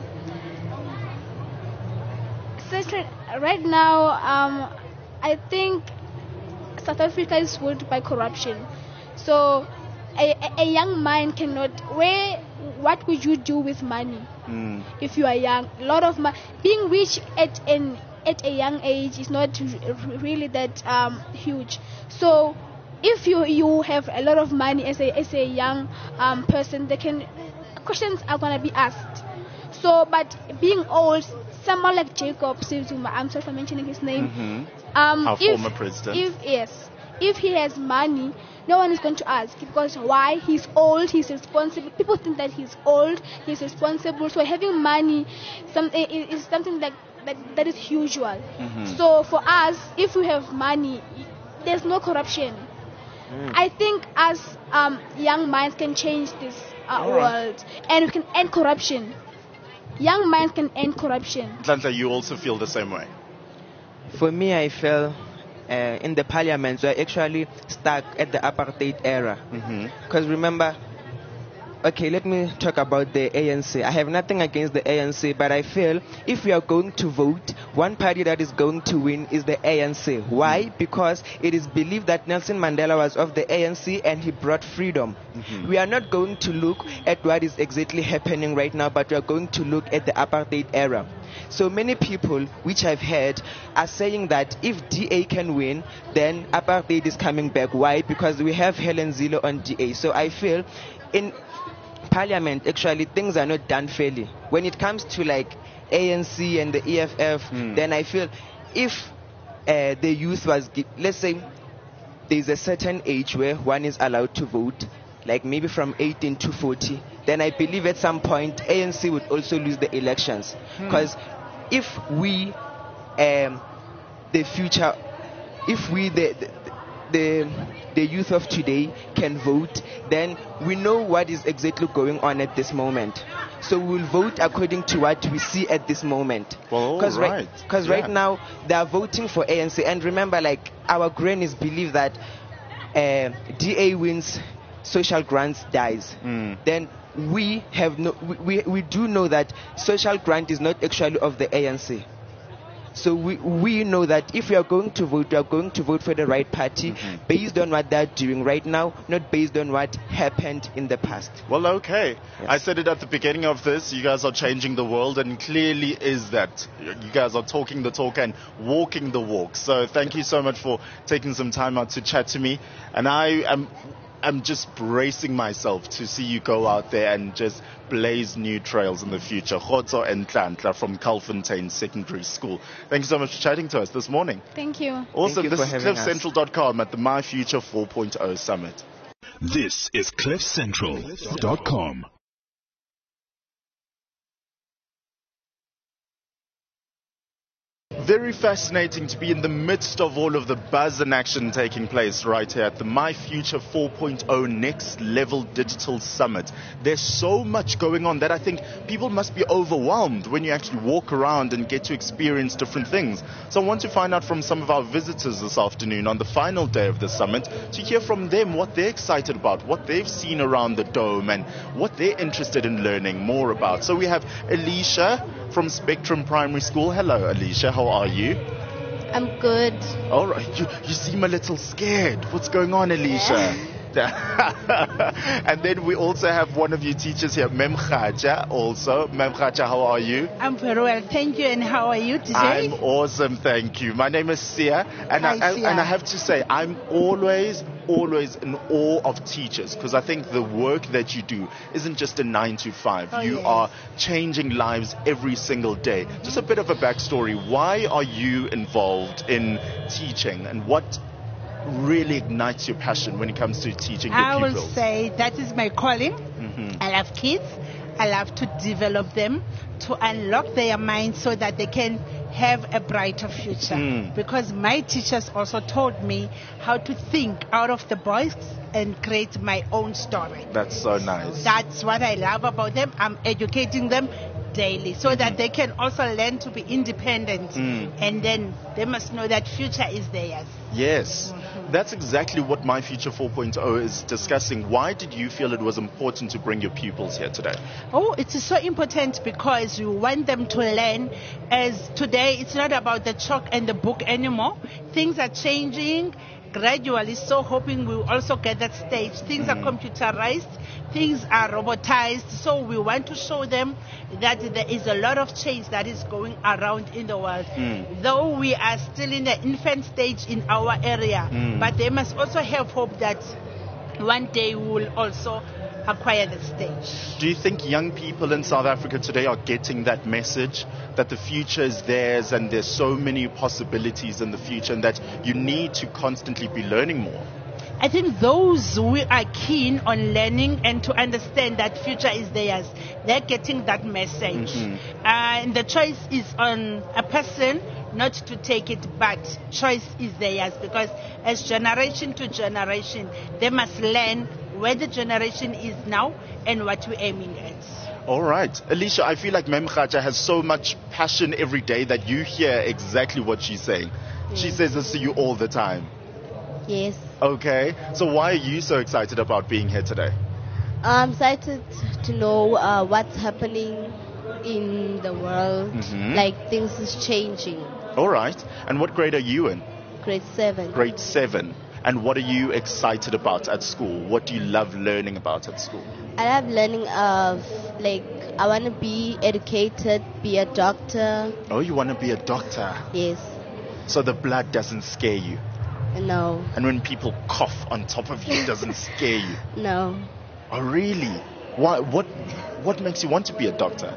[SPEAKER 7] So right now, um, I think South Africa is ruled by corruption. So a, a- a young mind cannot. Where? What would you do with money
[SPEAKER 2] Mm.
[SPEAKER 7] if you are young? A lot of money. Being rich at an at a young age is not r- really that um, huge. So if you you have a lot of money as a as a young um, person, they can questions are gonna be asked. So, but being old, someone like Jacob Zuma, I'm sorry for mentioning his name.
[SPEAKER 2] Mhm.
[SPEAKER 7] Um,
[SPEAKER 2] Our
[SPEAKER 7] if,
[SPEAKER 2] former president.
[SPEAKER 7] If yes, if he has money, no one is going to ask because why? He's old. He's responsible. People think that he's old. He's responsible. So having money, some i- i- is something like that that is usual.
[SPEAKER 2] Mhm.
[SPEAKER 7] So for us, if we have money, there's no corruption. I think as um, young minds can change this uh,
[SPEAKER 2] All right.
[SPEAKER 7] world, and we can end corruption. Young minds can end corruption.
[SPEAKER 2] Nhlanhla, you also feel the same way?
[SPEAKER 8] For me, I feel uh, in the Parliament we're actually stuck at the apartheid era.
[SPEAKER 2] Mm-hmm.
[SPEAKER 8] Because remember, okay, let me talk about the A N C. I have nothing against the A N C, but I feel if we are going to vote, one party that is going to win is the A N C. Why? Because it is believed that Nelson Mandela was of the A N C and he brought freedom.
[SPEAKER 2] Mhm.
[SPEAKER 8] We are not going to look at what is exactly happening right now, but we are going to look at the apartheid era. So many people, which I've heard, are saying that if D A can win, then apartheid is coming back. Why? Because we have Helen Zille on D A. So I feel in Parliament, actually, things are not done fairly. When it comes to like A N C and the E F F,
[SPEAKER 2] Mm.
[SPEAKER 8] then I feel if uh, the youth was, gi- let's say, there's a certain age where one is allowed to vote, like maybe from eighteen to forty, then I believe at some point A N C would also lose the elections. Because if we, um, the future, if we, the, the, the, the youth of today can vote, then we know what is exactly going on at this moment. So we'll vote according to what we see at this moment.
[SPEAKER 2] Well,
[SPEAKER 8] Because
[SPEAKER 2] right.
[SPEAKER 8] right, cause
[SPEAKER 2] Yeah.
[SPEAKER 8] right now they are voting for A N C. And remember, like, our grannies believe that uh, D A wins, social grants dies.
[SPEAKER 2] Mm.
[SPEAKER 8] Then we have no, we, we, we do know that social grant is not actually of the A N C. So we, we know that if we are going to vote, we are going to vote for the right party
[SPEAKER 2] Mm-hmm.
[SPEAKER 8] based on what they're doing right now, not based on what happened in the past.
[SPEAKER 2] Well, okay.
[SPEAKER 8] Yes.
[SPEAKER 2] I said it at the beginning of this. You guys are changing the world, and clearly is that. You guys are talking the talk and walking the walk. So thank you so much for taking some time out to chat to me. And I am, I'm just bracing myself to see you go out there and just blaze new trails in the future. Khotso and Tlantla from Calfontaine Secondary School. Thank you so much for chatting to us this morning.
[SPEAKER 7] Thank you.
[SPEAKER 2] Awesome.
[SPEAKER 8] you
[SPEAKER 2] This
[SPEAKER 8] for
[SPEAKER 2] is
[SPEAKER 8] having
[SPEAKER 2] cliff
[SPEAKER 8] us.
[SPEAKER 2] central dot com at the My Future four point oh Summit.
[SPEAKER 1] This is cliff central dot com.
[SPEAKER 2] Very fascinating to be in the midst of all of the buzz and action taking place right here at the My Future four point oh Next Level Digital Summit. There's so much going on that I think people must be overwhelmed when you actually walk around and get to experience different things. So I want to find out from some of our visitors this afternoon on the final day of the summit to hear from them what they're excited about, what they've seen around the dome, and what they're interested in learning more about. So we have Alicia from Spectrum Primary School. Hello, Alicia. How are you?
[SPEAKER 9] I'm good.
[SPEAKER 2] All right. You, you seem a little scared. What's going on, Alicia? And then we also have one of your teachers here, Mem Khaja, also. Mem Khaja, how are you?
[SPEAKER 10] I'm very well, thank you. And how are you today?
[SPEAKER 2] I'm awesome, thank you. My name is Sia, and,
[SPEAKER 10] Hi,
[SPEAKER 2] I, I-
[SPEAKER 10] Sia.
[SPEAKER 2] and I have to say, I'm always, always in awe of teachers, because I think the work that you do isn't just a nine to five.
[SPEAKER 10] Oh,
[SPEAKER 2] you
[SPEAKER 10] yes.
[SPEAKER 2] are changing lives every single day. Just a bit of a backstory. Why are you involved in teaching, and what really ignites your passion when it comes to teaching your
[SPEAKER 10] I will
[SPEAKER 2] pupils?
[SPEAKER 10] say that is my calling.
[SPEAKER 2] Mhm.
[SPEAKER 10] I love kids. I love to develop them, to unlock their minds so that they can have a brighter future.
[SPEAKER 2] Mm.
[SPEAKER 10] Because my teachers also taught me how to think out of the box and create my own story.
[SPEAKER 2] That's so nice.
[SPEAKER 10] That's what I love about them. I'm educating them daily so that they can also learn to be independent.
[SPEAKER 2] Mm.
[SPEAKER 10] And then they must know that future is theirs.
[SPEAKER 2] Yes, that's exactly what My Future four point oh is discussing. Why did you feel it was important to bring your pupils here today?
[SPEAKER 10] Oh, it is so important because we want them to learn. As today, it's not about the chalk and the book anymore. Things are changing gradually, so hoping we'll also get that stage. Things are computerized, things are robotized, so we want to show them that there is a lot of change that is going around in the world.
[SPEAKER 2] Mm.
[SPEAKER 10] Though we are still in the infant stage in our area,
[SPEAKER 2] Mm.
[SPEAKER 10] but they must also have hope that one day we will also acquire the stage.
[SPEAKER 2] Do you think young people in South Africa today are getting that message that the future is theirs and there's so many possibilities in the future and that you need to constantly be learning more?
[SPEAKER 10] I think those who are keen on learning and to understand that future is theirs, they're getting that message.
[SPEAKER 2] Mhm.
[SPEAKER 10] And the choice is on a person not to take it, but choice is theirs because as generation to generation, they must learn where the generation is now and what we're aiming at.
[SPEAKER 2] All right. Alicia, I feel like Mem Khaja has so much passion every day that you hear exactly what she's saying. She
[SPEAKER 9] Yes.
[SPEAKER 2] says this to you all the time.
[SPEAKER 9] Yes.
[SPEAKER 2] Okay. So why are you so excited about being here today?
[SPEAKER 9] I'm excited to know uh, what's happening in the world.
[SPEAKER 2] Mhm.
[SPEAKER 9] Like things is changing.
[SPEAKER 2] All right. And what grade are you in?
[SPEAKER 9] Grade seven.
[SPEAKER 2] Grade seven. And what are you excited about at school? What do you love learning about at school?
[SPEAKER 9] I love learning of like I want to be educated, be a doctor.
[SPEAKER 2] Oh, you want to be a doctor.
[SPEAKER 9] Yes.
[SPEAKER 2] So the blood doesn't scare you.
[SPEAKER 9] No.
[SPEAKER 2] And when people cough on top of you, it doesn't scare you.
[SPEAKER 9] No.
[SPEAKER 2] Oh, really? Why, what, what makes you want to be a doctor?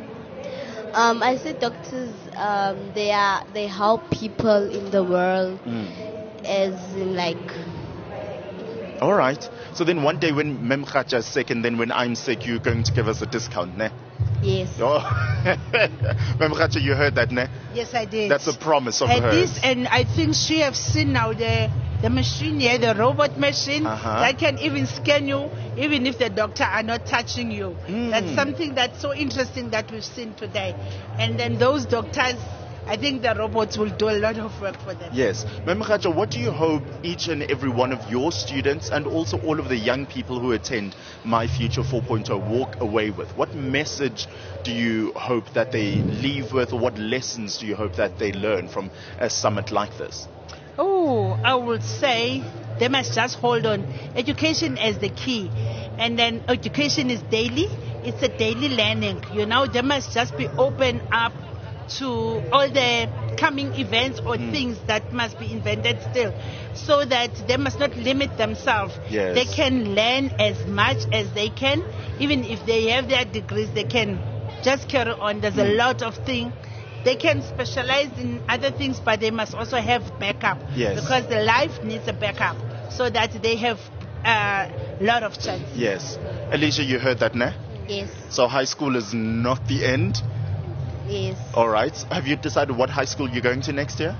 [SPEAKER 9] Um, I say doctors. Um, they are they help people in the world,
[SPEAKER 2] Mm.
[SPEAKER 9] as in like
[SPEAKER 2] All right. So then one day when Mem Khacha is sick and then when I'm sick, you're going to give us a discount, ne?
[SPEAKER 9] Yes.
[SPEAKER 2] Oh. Mem Khacha, you heard that, ne?
[SPEAKER 10] Yes, I did.
[SPEAKER 2] That's a promise of
[SPEAKER 10] and
[SPEAKER 2] hers.
[SPEAKER 10] This, and I think she have seen now the the machine here, the robot machine
[SPEAKER 2] Uh-huh.
[SPEAKER 10] that can even scan you, even if the doctor are not touching you.
[SPEAKER 2] Mm.
[SPEAKER 10] That's something that's so interesting that we've seen today. And then those doctors, I think the robots will do a lot of work for them.
[SPEAKER 2] Yes. Mem Khacha, what do you hope each and every one of your students and also all of the young people who attend My Future four point oh walk away with? What message do you hope that they leave with, or what lessons do you hope that they learn from a summit like this?
[SPEAKER 10] Oh, I would say they must just hold on. Education is the key. And then education is daily. It's a daily learning. You know, they must just be open up to all the coming events or
[SPEAKER 2] Mm.
[SPEAKER 10] things that must be invented still, so that they must not limit themselves.
[SPEAKER 2] Yes.
[SPEAKER 10] They can learn as much as they can. Even if they have their degrees, they can just carry on. There's a
[SPEAKER 2] Mm.
[SPEAKER 10] lot of things. They can specialize in other things, but they must also have backup.
[SPEAKER 2] Yes.
[SPEAKER 10] Because the life needs a backup, so that they have a lot of chance.
[SPEAKER 2] Yes. Alicia, you heard that, ne?
[SPEAKER 9] Yes.
[SPEAKER 2] So high school is not the end.
[SPEAKER 9] Yes.
[SPEAKER 2] All right. Have you decided what high school you're going to next year?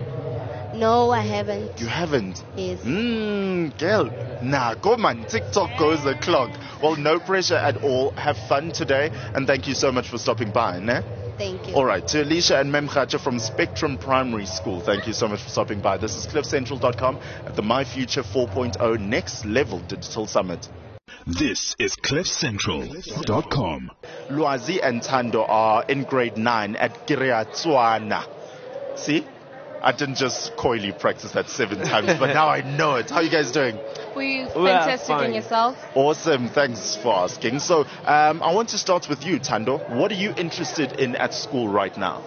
[SPEAKER 9] No, I haven't.
[SPEAKER 2] You haven't?
[SPEAKER 9] Yes.
[SPEAKER 2] Mmm, girl. Nah, go man. TikTok goes the clock. Well, no pressure at all. Have fun today. And thank you so much for stopping by, ne?
[SPEAKER 9] Thank you.
[SPEAKER 2] All right. To Alicia and Mem Khacha from Spectrum Primary School, thank you so much for stopping by. This is cliff central dot com at the My Future four point oh Next Level Digital Summit.
[SPEAKER 1] This is cliff central dot com.
[SPEAKER 2] Luazi and Tando are in grade nine at Kiriatswana. See? I didn't just coyly practice that seven times, but now I know it. How are you guys doing?
[SPEAKER 11] We
[SPEAKER 2] We are
[SPEAKER 11] fantastic
[SPEAKER 2] fine.
[SPEAKER 11] in yourself.
[SPEAKER 2] Awesome. Thanks for asking. So um, I want to start with you, Tando. What are you interested in at school right now?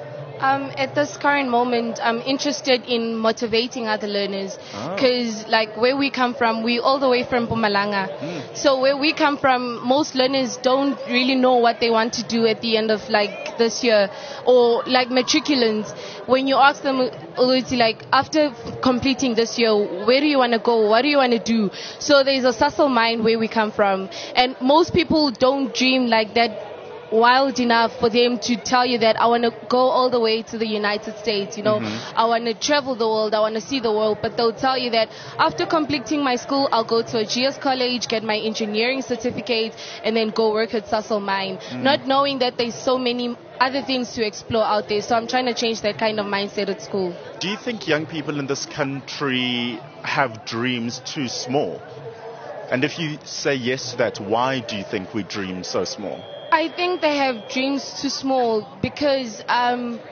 [SPEAKER 11] Um, at this current moment, I'm interested in motivating other learners
[SPEAKER 2] Ah.
[SPEAKER 11] because, like, where we come from, we all the way from Mpumalanga.
[SPEAKER 2] Mm.
[SPEAKER 11] So where we come from, most learners don't really know what they want to do at the end of like this year, or like matriculants. When you ask them, Uluti, like after f- completing this year, where do you want to go? What do you want to do? So there's a subtle mind where we come from, and most people don't dream like that wild enough for them to tell you that I want to go all the way to the United States, you know,
[SPEAKER 2] Mhm.
[SPEAKER 11] I want to travel the world, I want to see the world, but they'll tell you that after completing my school, I'll go to a G S college, get my engineering certificate, and then go work at Sasol Mine,
[SPEAKER 2] Mm.
[SPEAKER 11] not knowing that there's so many other things to explore out there. So I'm trying to change that kind of mindset at school.
[SPEAKER 2] Do you think young people in this country have dreams too small? And if you say yes to that, why do you think we dream so small?
[SPEAKER 11] I think they have dreams too small because um,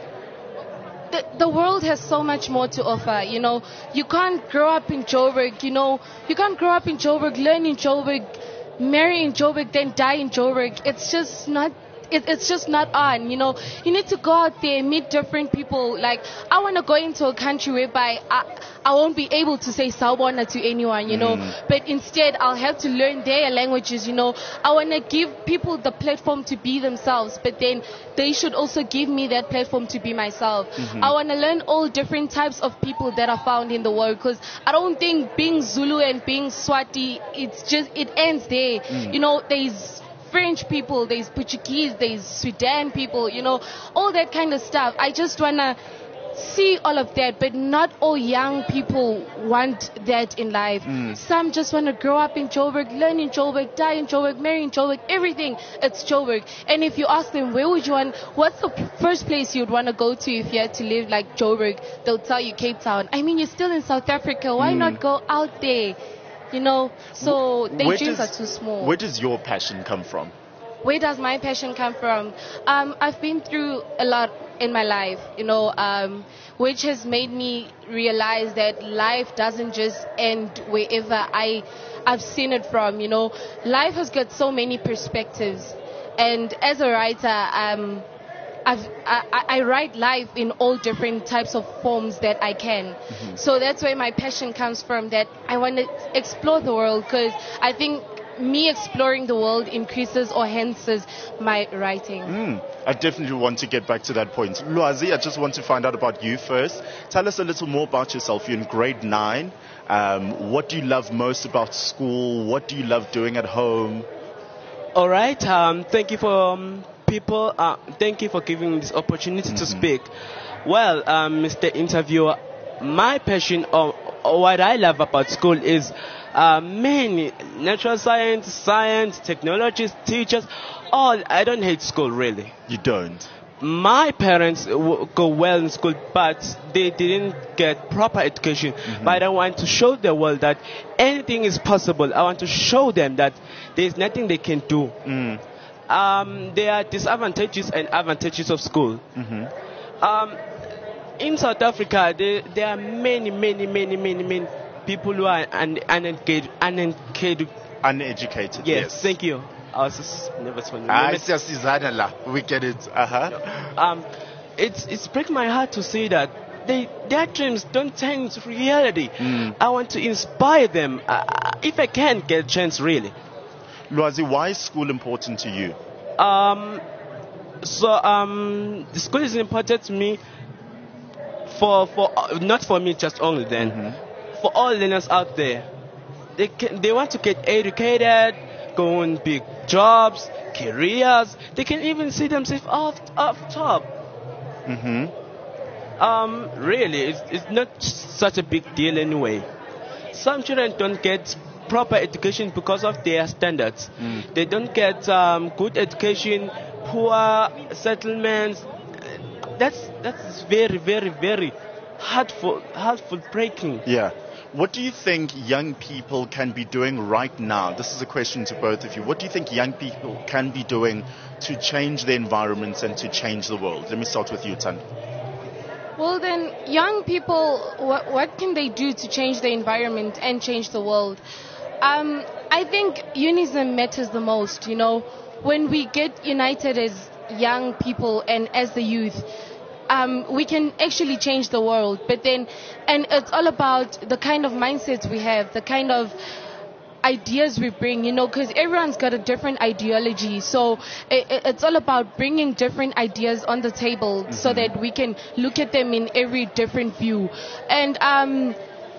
[SPEAKER 11] the, the world has so much more to offer. You know, you can't grow up in Joburg, you know, you can't grow up in Joburg, learn in Joburg, marry in Joburg, then die in Joburg. It's just not. It, it's just not on, you know. You need to go out there, meet different people. Like, I want to go into a country whereby I, I won't be able to say Sawubona to anyone, you know.
[SPEAKER 2] Mm.
[SPEAKER 11] But instead, I'll have to learn their languages, you know. I want to give people the platform to be themselves, but then they should also give me that platform to be myself.
[SPEAKER 2] Mhm.
[SPEAKER 11] I want to learn all different types of people that are found in the world, because I don't think being Zulu and being Swati, it's just, it ends there.
[SPEAKER 2] Mm.
[SPEAKER 11] You know, there's French people, there's Portuguese, there's Sudan people, you know, all that kind of stuff. I just want to see all of that, but not all young people want that in life.
[SPEAKER 2] Mm.
[SPEAKER 11] Some just want to grow up in Joburg, learn in Joburg, die in Joburg, marry in Joburg, everything, it's Joburg. And if you ask them, where would you want, what's the p- first place you'd want to go to if you had to live like Joburg, they'll tell you Cape Town. I mean, you're still in South Africa, why
[SPEAKER 2] Mm.
[SPEAKER 11] not go out there? You know, so their
[SPEAKER 2] Where
[SPEAKER 11] dreams
[SPEAKER 2] does-
[SPEAKER 11] are too small.
[SPEAKER 2] Where does your passion come from?
[SPEAKER 11] Where does my passion come from? Um, I've been through a lot in my life, you know, um, which has made me realize that life doesn't just end wherever I, I've seen it from, you know. Life has got so many perspectives. And as a writer, um, I've, I, I I write life in all different types of forms that I can. So that's where my passion comes from, that I want to explore the world, because I think me exploring the world increases or enhances my writing.
[SPEAKER 2] Mm, I definitely want to get back to that point. Lwazi, I just want to find out about you first. Tell us a little more about yourself. You're in grade nine. Um, what do you love most about school? What do you love doing at home?
[SPEAKER 12] All right. Um, thank you for um, people. Uh, thank you for giving me this opportunity mm-hmm. to speak. Well, um, Mister Interviewer, my passion or, or what I love about school is uh, mainly natural science, science, technologies, teachers. All I don't hate school really.
[SPEAKER 2] You don't.
[SPEAKER 12] My parents w- go well in school, but they didn't get proper education. Mm-hmm. But I want to show the world that anything is possible. I want to show them that there is nothing they can do.
[SPEAKER 2] Mm.
[SPEAKER 12] Um, there are disadvantages and advantages of school.
[SPEAKER 2] Mm-hmm.
[SPEAKER 12] Um, in South Africa, there, there are many, many, many, many, many people who are un- uneducated. uneducated.
[SPEAKER 2] Uneducated,
[SPEAKER 12] yes.
[SPEAKER 2] yes.
[SPEAKER 12] Thank you. I was just never told you.
[SPEAKER 2] Ah, it's just we get it. Uh-huh.
[SPEAKER 12] Um, it's it's break my heart to see that they their dreams don't turn into reality.
[SPEAKER 2] Mm.
[SPEAKER 12] I want to inspire them. Uh, if I can get a chance, really.
[SPEAKER 2] Lwazi, why is school important to you?
[SPEAKER 12] Um, so um, the school is important to me for for uh, not for me just only then, mm-hmm. for all learners out there. They can, they want to get educated, go on big jobs, careers. They can even see themselves off off top.
[SPEAKER 2] Mm-hmm.
[SPEAKER 12] Um, really, it's it's not such a big deal anyway. Some children don't get proper education because of their standards.
[SPEAKER 2] Mm.
[SPEAKER 12] They don't get um, good education, poor settlements. That's that's very, very, very hurtful, hurtful breaking.
[SPEAKER 2] Yeah. What do you think young people can be doing right now? This is a question to both of you. What do you think young people can be doing to change their environments and to change the world? Let me start with you, Tan.
[SPEAKER 11] Well, then, young people, what, what can they do to change the environment and change the world? Um, I think unison matters the most, you know. When we get united as young people and as the youth, Um, we can actually change the world. But then, and it's all about the kind of mindsets we have, the kind of ideas we bring, you know, because everyone's got a different ideology. So it, it's all about bringing different ideas on the table, mm-hmm. so that we can look at them in every different view. And um,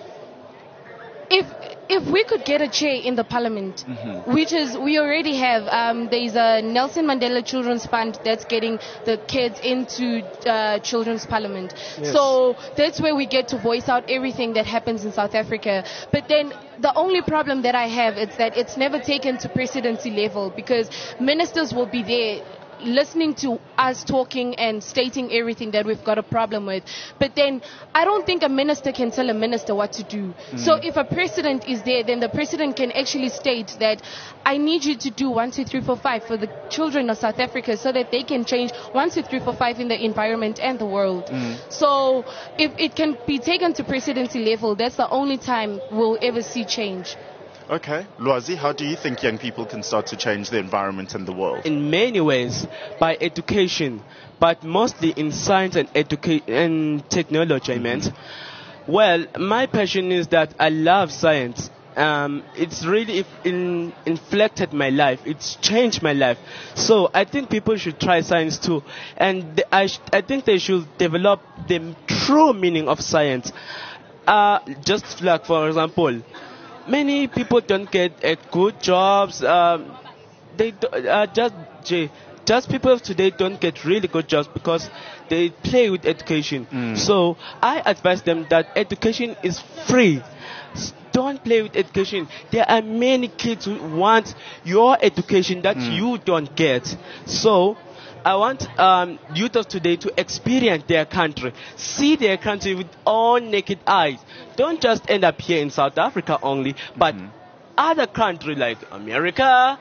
[SPEAKER 11] if if we could get a chair in the parliament, mm-hmm. which is we already have, um, there's a Nelson Mandela Children's Fund that's getting the kids into uh, children's parliament. Yes. So that's where we get to voice out everything that happens in South Africa. But then the only problem that I have is that it's never taken to presidency level, because ministers will be there listening to us talking and stating everything that we've got a problem with. But then I don't think a minister can tell a minister what to do. Mm. So if a president is there, then the president can actually state that I need you to do one, two, three, four, five for the children of South Africa, so that they can change one, two, three, four, five in the environment and the world. Mm. So if it can be taken to presidency level, that's the only time we'll ever see change.
[SPEAKER 2] Okay. Lwazi, how do you think young people can start to change the environment and the world?
[SPEAKER 12] In many ways, by education, but mostly in science and educa- and technology, mm-hmm. I meant. Well, my passion is that I love science. Um, it's really in, inflected my life. It's changed my life. So I think people should try science too. And th- I, sh- I think they should develop the true meaning of science. Uh, just like, for example, many people don't get uh, good jobs. Um, they do, uh, just just people today don't get really good jobs because they play with education. Mm. So I advise them that education is free. Don't play with education. There are many kids who want your education that mm. you don't get. So I want um, youth of today to experience their country, see their country with all naked eyes. Don't just end up here in South Africa only, but mm-hmm. other countries like America,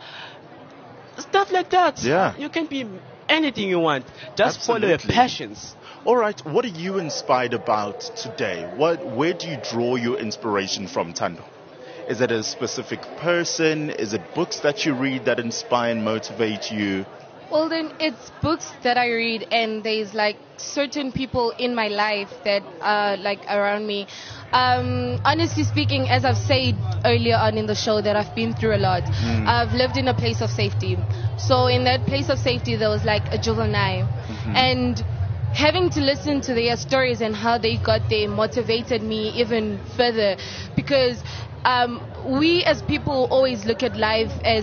[SPEAKER 12] stuff like that.
[SPEAKER 2] Yeah.
[SPEAKER 12] You can be anything you want. Just
[SPEAKER 2] Absolutely.
[SPEAKER 12] Follow your passions.
[SPEAKER 2] All right. What are you inspired about today? What, where do you draw your inspiration from, Thando? Is it a specific person? Is it books that you read that inspire and motivate you?
[SPEAKER 11] Well, then it's books that I read, and there's like certain people in my life that are like around me. Um, honestly speaking, as I've said earlier on in the show, that I've been through a lot.
[SPEAKER 13] Mm.
[SPEAKER 11] I've lived in a place of safety. So in that place of safety, there was like a juvenile,
[SPEAKER 13] Mhm.
[SPEAKER 11] and having to listen to their stories and how they got there motivated me even further, because um, we as people always look at life as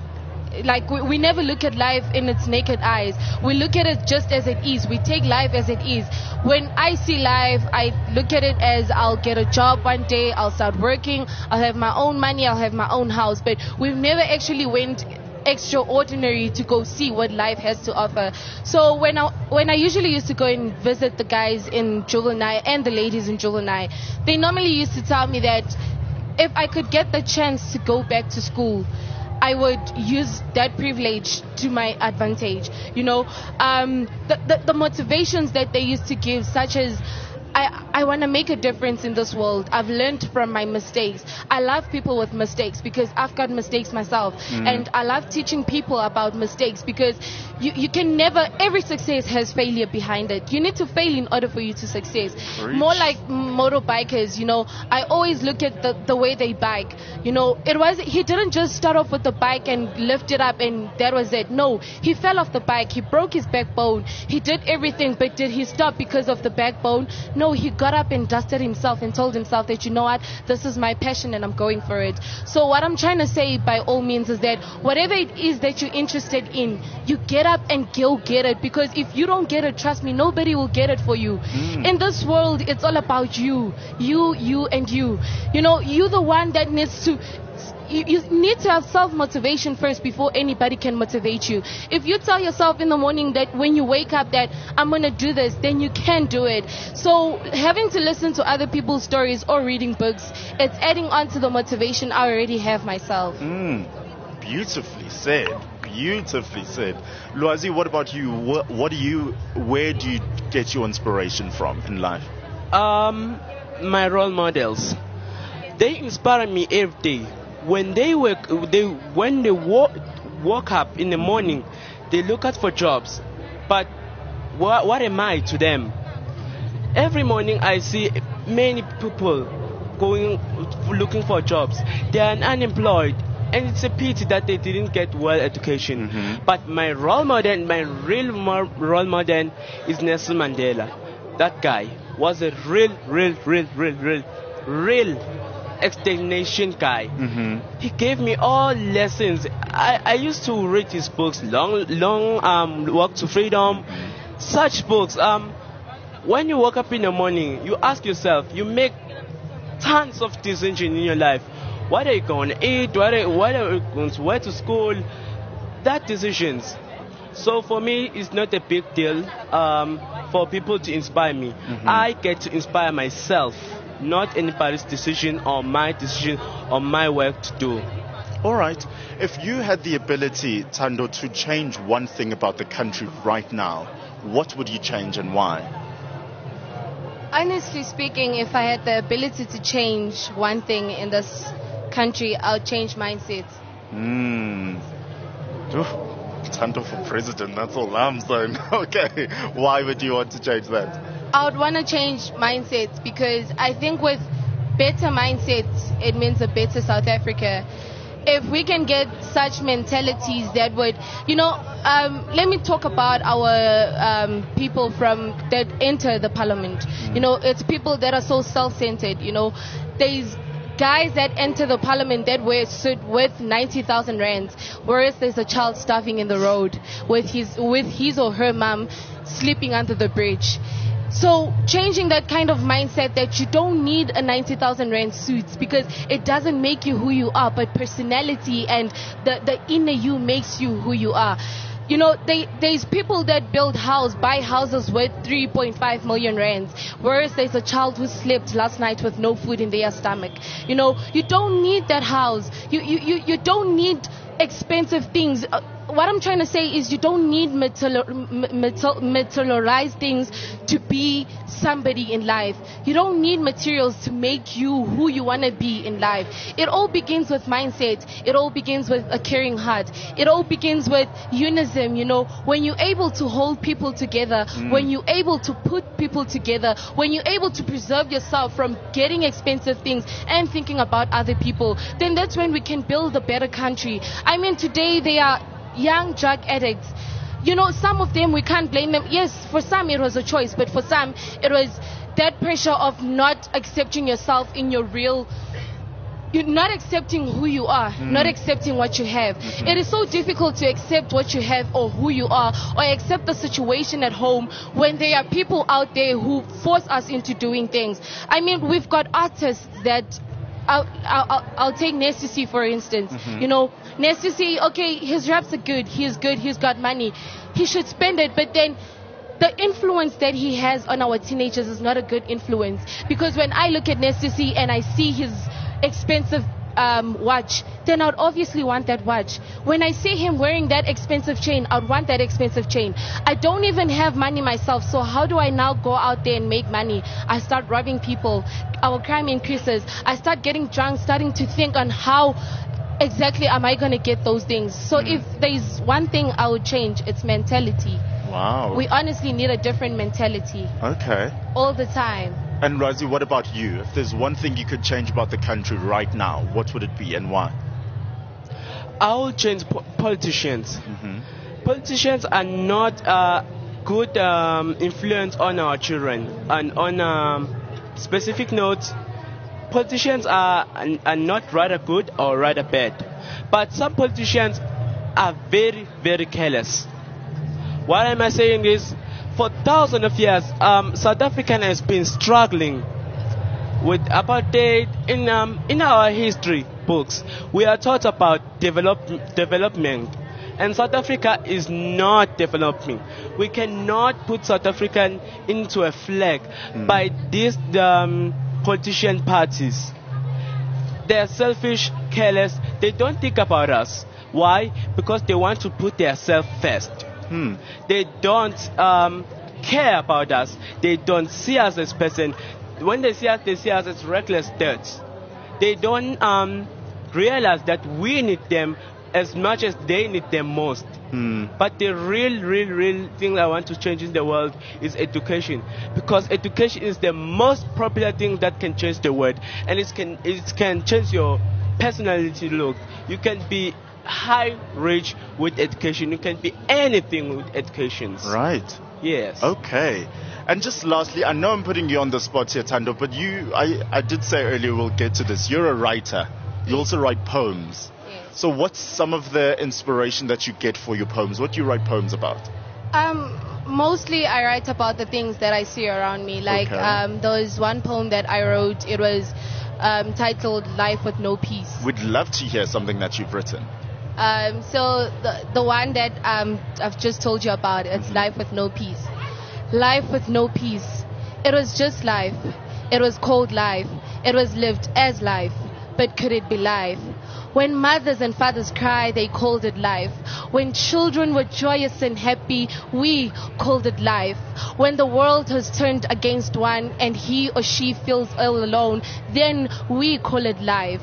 [SPEAKER 11] like we, we never look at life in its naked eyes. We look at it just as it is. We take life as it is. When I see life, I look at it as I'll get a job one day, I'll start working, I'll have my own money, I'll have my own house. But we've never actually went extraordinary to go see what life has to offer. So when I when I usually used to go and visit the guys in Juvenile and the ladies in Juvenile, they normally used to tell me that if I could get the chance to go back to school, I would use that privilege to my advantage. You know, um, the, the, the motivations that they used to give, such as, I, I want to make a difference in this world. I've learned from my mistakes. I love people with mistakes because I've got mistakes myself.
[SPEAKER 13] Mm.
[SPEAKER 11] And I love teaching people about mistakes because you, you can never, every success has failure behind it. You need to fail in order for you to success.
[SPEAKER 13] Preach.
[SPEAKER 11] More like motorbikers, you know, I always look at the, the way they bike. You know, it was, he didn't just start off with the bike and lift it up and that was it. No, he fell off the bike. He broke his backbone. He did everything, but did he stop because of the backbone? No. No, he got up and dusted himself and told himself that, you know what, this is my passion and I'm going for it. So what I'm trying to say by all means is that whatever it is that you're interested in, you get up and go get it, because if you don't get it, trust me, nobody will get it for you.
[SPEAKER 13] Mm.
[SPEAKER 11] In this world, it's all about you, you, you, and you. You know, you're the one that needs to You, you need to have self-motivation first before anybody can motivate you. If you tell yourself in the morning that when you wake up that I'm going to do this, then you can do it. So having to listen to other people's stories or reading books, it's adding on to the motivation I already have myself.
[SPEAKER 2] Mm, beautifully said. Beautifully said. Lwazi, what about you? What, what do you, where do you get your inspiration from in life?
[SPEAKER 12] Um, my role models. They inspire me every day. When they work, they when they walk, woke up in the morning, they look out for jobs. But what, what am I to them? Every morning I see many people going looking for jobs. They are unemployed, and it's a pity that they didn't get well education.
[SPEAKER 2] Mm-hmm.
[SPEAKER 12] But my role model, my real mo- role model, is Nelson Mandela. That guy was a real, real, real, real, real, real. explanation guy.
[SPEAKER 2] Mm-hmm.
[SPEAKER 12] He gave me all lessons. I, I used to read his books, long, long um, Walk to Freedom, such books. Um, when you wake up in the morning, you ask yourself, you make tons of decisions in your life. What are you going to eat? What are, what are you going to wear to school? That decisions. So for me, it's not a big deal um, for people to inspire me.
[SPEAKER 2] Mm-hmm.
[SPEAKER 12] I get to inspire myself, not anybody's decision or my decision or my work to do.
[SPEAKER 2] All right. If you had the ability, Tando, to change one thing about the country right now, what would you change and why?
[SPEAKER 11] Honestly speaking, if I had the ability to change one thing in this country, I'll change mindsets.
[SPEAKER 2] Hmm. Tando for president, that's all I'm saying. Okay. Why would you want to change that?
[SPEAKER 11] I would want to change mindsets because I think with better mindsets, it means a better South Africa. If we can get such mentalities that would, you know, um, let me talk about our um, people from that enter the parliament. Mm. You know, it's people that are so self-centered. You know, there's guys that enter the parliament that were sit with ninety thousand rands, whereas there's a child starving in the road with his with his or her mom sleeping under the bridge. So changing that kind of mindset that you don't need a ninety thousand rand suit because it doesn't make you who you are, but personality and the, the inner you makes you who you are. You know, they, there's people that build house, buy houses worth three point five million rands, whereas there's a child who slept last night with no food in their stomach. You know, you don't need that house. You, you, you, you don't need expensive things. Uh, what I'm trying to say is you don't need material, metal, materialized things to be somebody in life. You don't need materials to make you who you want to be in life. It all begins with mindset. It all begins with a caring heart. It all begins with unison, you know, when you're able to hold people together, mm. when you're able to put people together, when you're able to preserve yourself from getting expensive things and thinking about other people, then that's when we can build a better country. I mean, today they are young drug addicts. You know, some of them, we can't blame them. Yes, for some it was a choice, but for some it was that pressure of not accepting yourself in your real, you're not accepting who you are, mm. not accepting what you have. Mm-hmm. It is so difficult to accept what you have or who you are, or accept the situation at home when there are people out there who force us into doing things. I mean, we've got artists that, I'll, I'll, I'll take Nasty C for instance. Mm-hmm. You know, Nasty C, okay, his raps are good, he's good, he's got money, he should spend it, but then the influence that he has on our teenagers is not a good influence. Because when I look at Nasty C and I see his expensive um, watch, then I'd obviously want that watch. When I see him wearing that expensive chain, I'd want that expensive chain. I don't even have money myself, so how do I now go out there and make money? I start robbing people, our crime increases, I start getting drunk, starting to think on how exactly am I going to get those things. So mm. if there's one thing I would change, it's mentality.
[SPEAKER 2] Wow.
[SPEAKER 11] We honestly need a different mentality.
[SPEAKER 2] Okay.
[SPEAKER 11] All the time.
[SPEAKER 2] And Razi, what about you? If there's one thing you could change about the country right now, what would it be and why?
[SPEAKER 12] I will change po- politicians. Mm-hmm. Politicians are not a good um, influence on our children. And on um, specific notes, politicians are, are not rather good or rather bad. But some politicians are very, very careless. What am I saying is, for thousands of years, um, South Africa has been struggling with apartheid. In um, in our history books, we are taught about develop, development, and South Africa is not developing. We cannot put South Africa into a flag mm. by these um, politician parties. They are selfish, careless. They don't think about us. Why? Because they want to put themselves first. Hmm. They don't um, care about us. They don't see us as person. When they see us, they see us as reckless dirt. They don't um, realize that we need them as much as they need them most. Hmm. But the real, real, real thing I want to change in the world is education. Because education is the most popular thing that can change the world. And it can, it can change your personality look. You can be high rich with education. You can be anything with education.
[SPEAKER 2] Right.
[SPEAKER 12] Yes.
[SPEAKER 2] Okay. And just lastly, I know I'm putting you on the spot here, Tando, but you, I, I did say earlier we'll get to this. You're a writer. You also write poems.
[SPEAKER 11] Yes.
[SPEAKER 2] So what's some of the inspiration that you get for your poems? What do you write poems about?
[SPEAKER 11] Um, mostly I write about the things that I see around me. Like
[SPEAKER 2] Okay.
[SPEAKER 11] um, there was one poem that I wrote. It was um, titled "Life with No Peace."
[SPEAKER 2] We'd love to hear something that you've written.
[SPEAKER 11] Um, so the the one that um, I've just told you about, it's
[SPEAKER 2] Mm-hmm.
[SPEAKER 11] life with no peace. Life with no peace. It was just life. It was called life. It was lived as life. But could it be life? When mothers and fathers cry, they called it life. When children were joyous and happy, we called it life. When the world has turned against one and he or she feels all alone, then we call it life.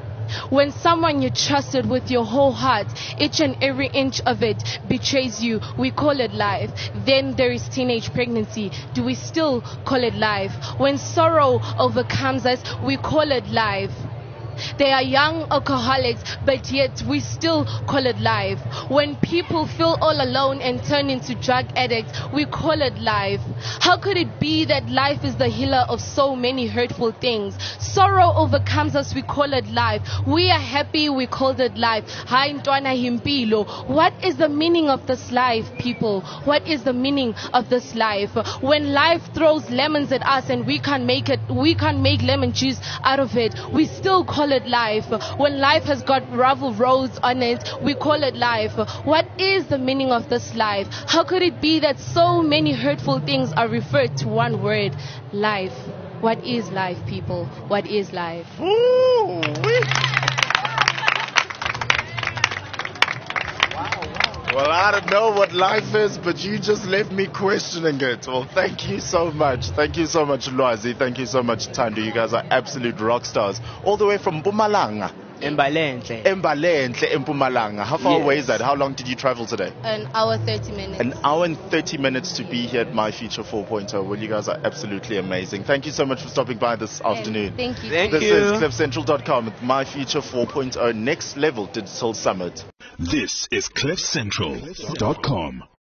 [SPEAKER 11] When someone you trusted with your whole heart, each and every inch of it betrays you, we call it life. Then there is teenage pregnancy. Do we still call it life? When sorrow overcomes us, we call it life. They are young alcoholics, but yet we still call it life. When people feel all alone and turn into drug addicts, we call it life. How could it be that life is the healer of so many hurtful things? Sorrow overcomes us, we call it life. We are happy, we call it life. Hayi ntwana himpilo. What is the meaning of this life, people? What is the meaning of this life? When life throws lemons at us and we can't make it, we can't make lemon juice out of it, we still call it life. When life has got gravel roads on it, we call it life. What is the meaning of this life? How could it be that so many hurtful things are referred to one word, life? What is life, people? What is life?
[SPEAKER 2] Ooh, Well, I don't know what life is, but you just left me questioning it. Well, thank you so much. Thank you so much, Lwazi. Thank you so much, Tando. You guys are absolute rock stars. All the way from Mpumalanga.
[SPEAKER 12] Embalenhle.
[SPEAKER 2] Embalenhle, Mpumalanga. How far
[SPEAKER 12] Yes.
[SPEAKER 2] away is that? How long did you travel today?
[SPEAKER 9] An hour, thirty minutes.
[SPEAKER 2] An hour and thirty minutes to be here at My Future four point oh. Well, you guys are absolutely amazing. Thank you so much for stopping by this afternoon.
[SPEAKER 9] Thank you.
[SPEAKER 12] Thank
[SPEAKER 2] This
[SPEAKER 12] you.
[SPEAKER 2] is cliff central dot com with My Future four point oh Next Level Digital Summit.
[SPEAKER 1] This is cliff central dot com.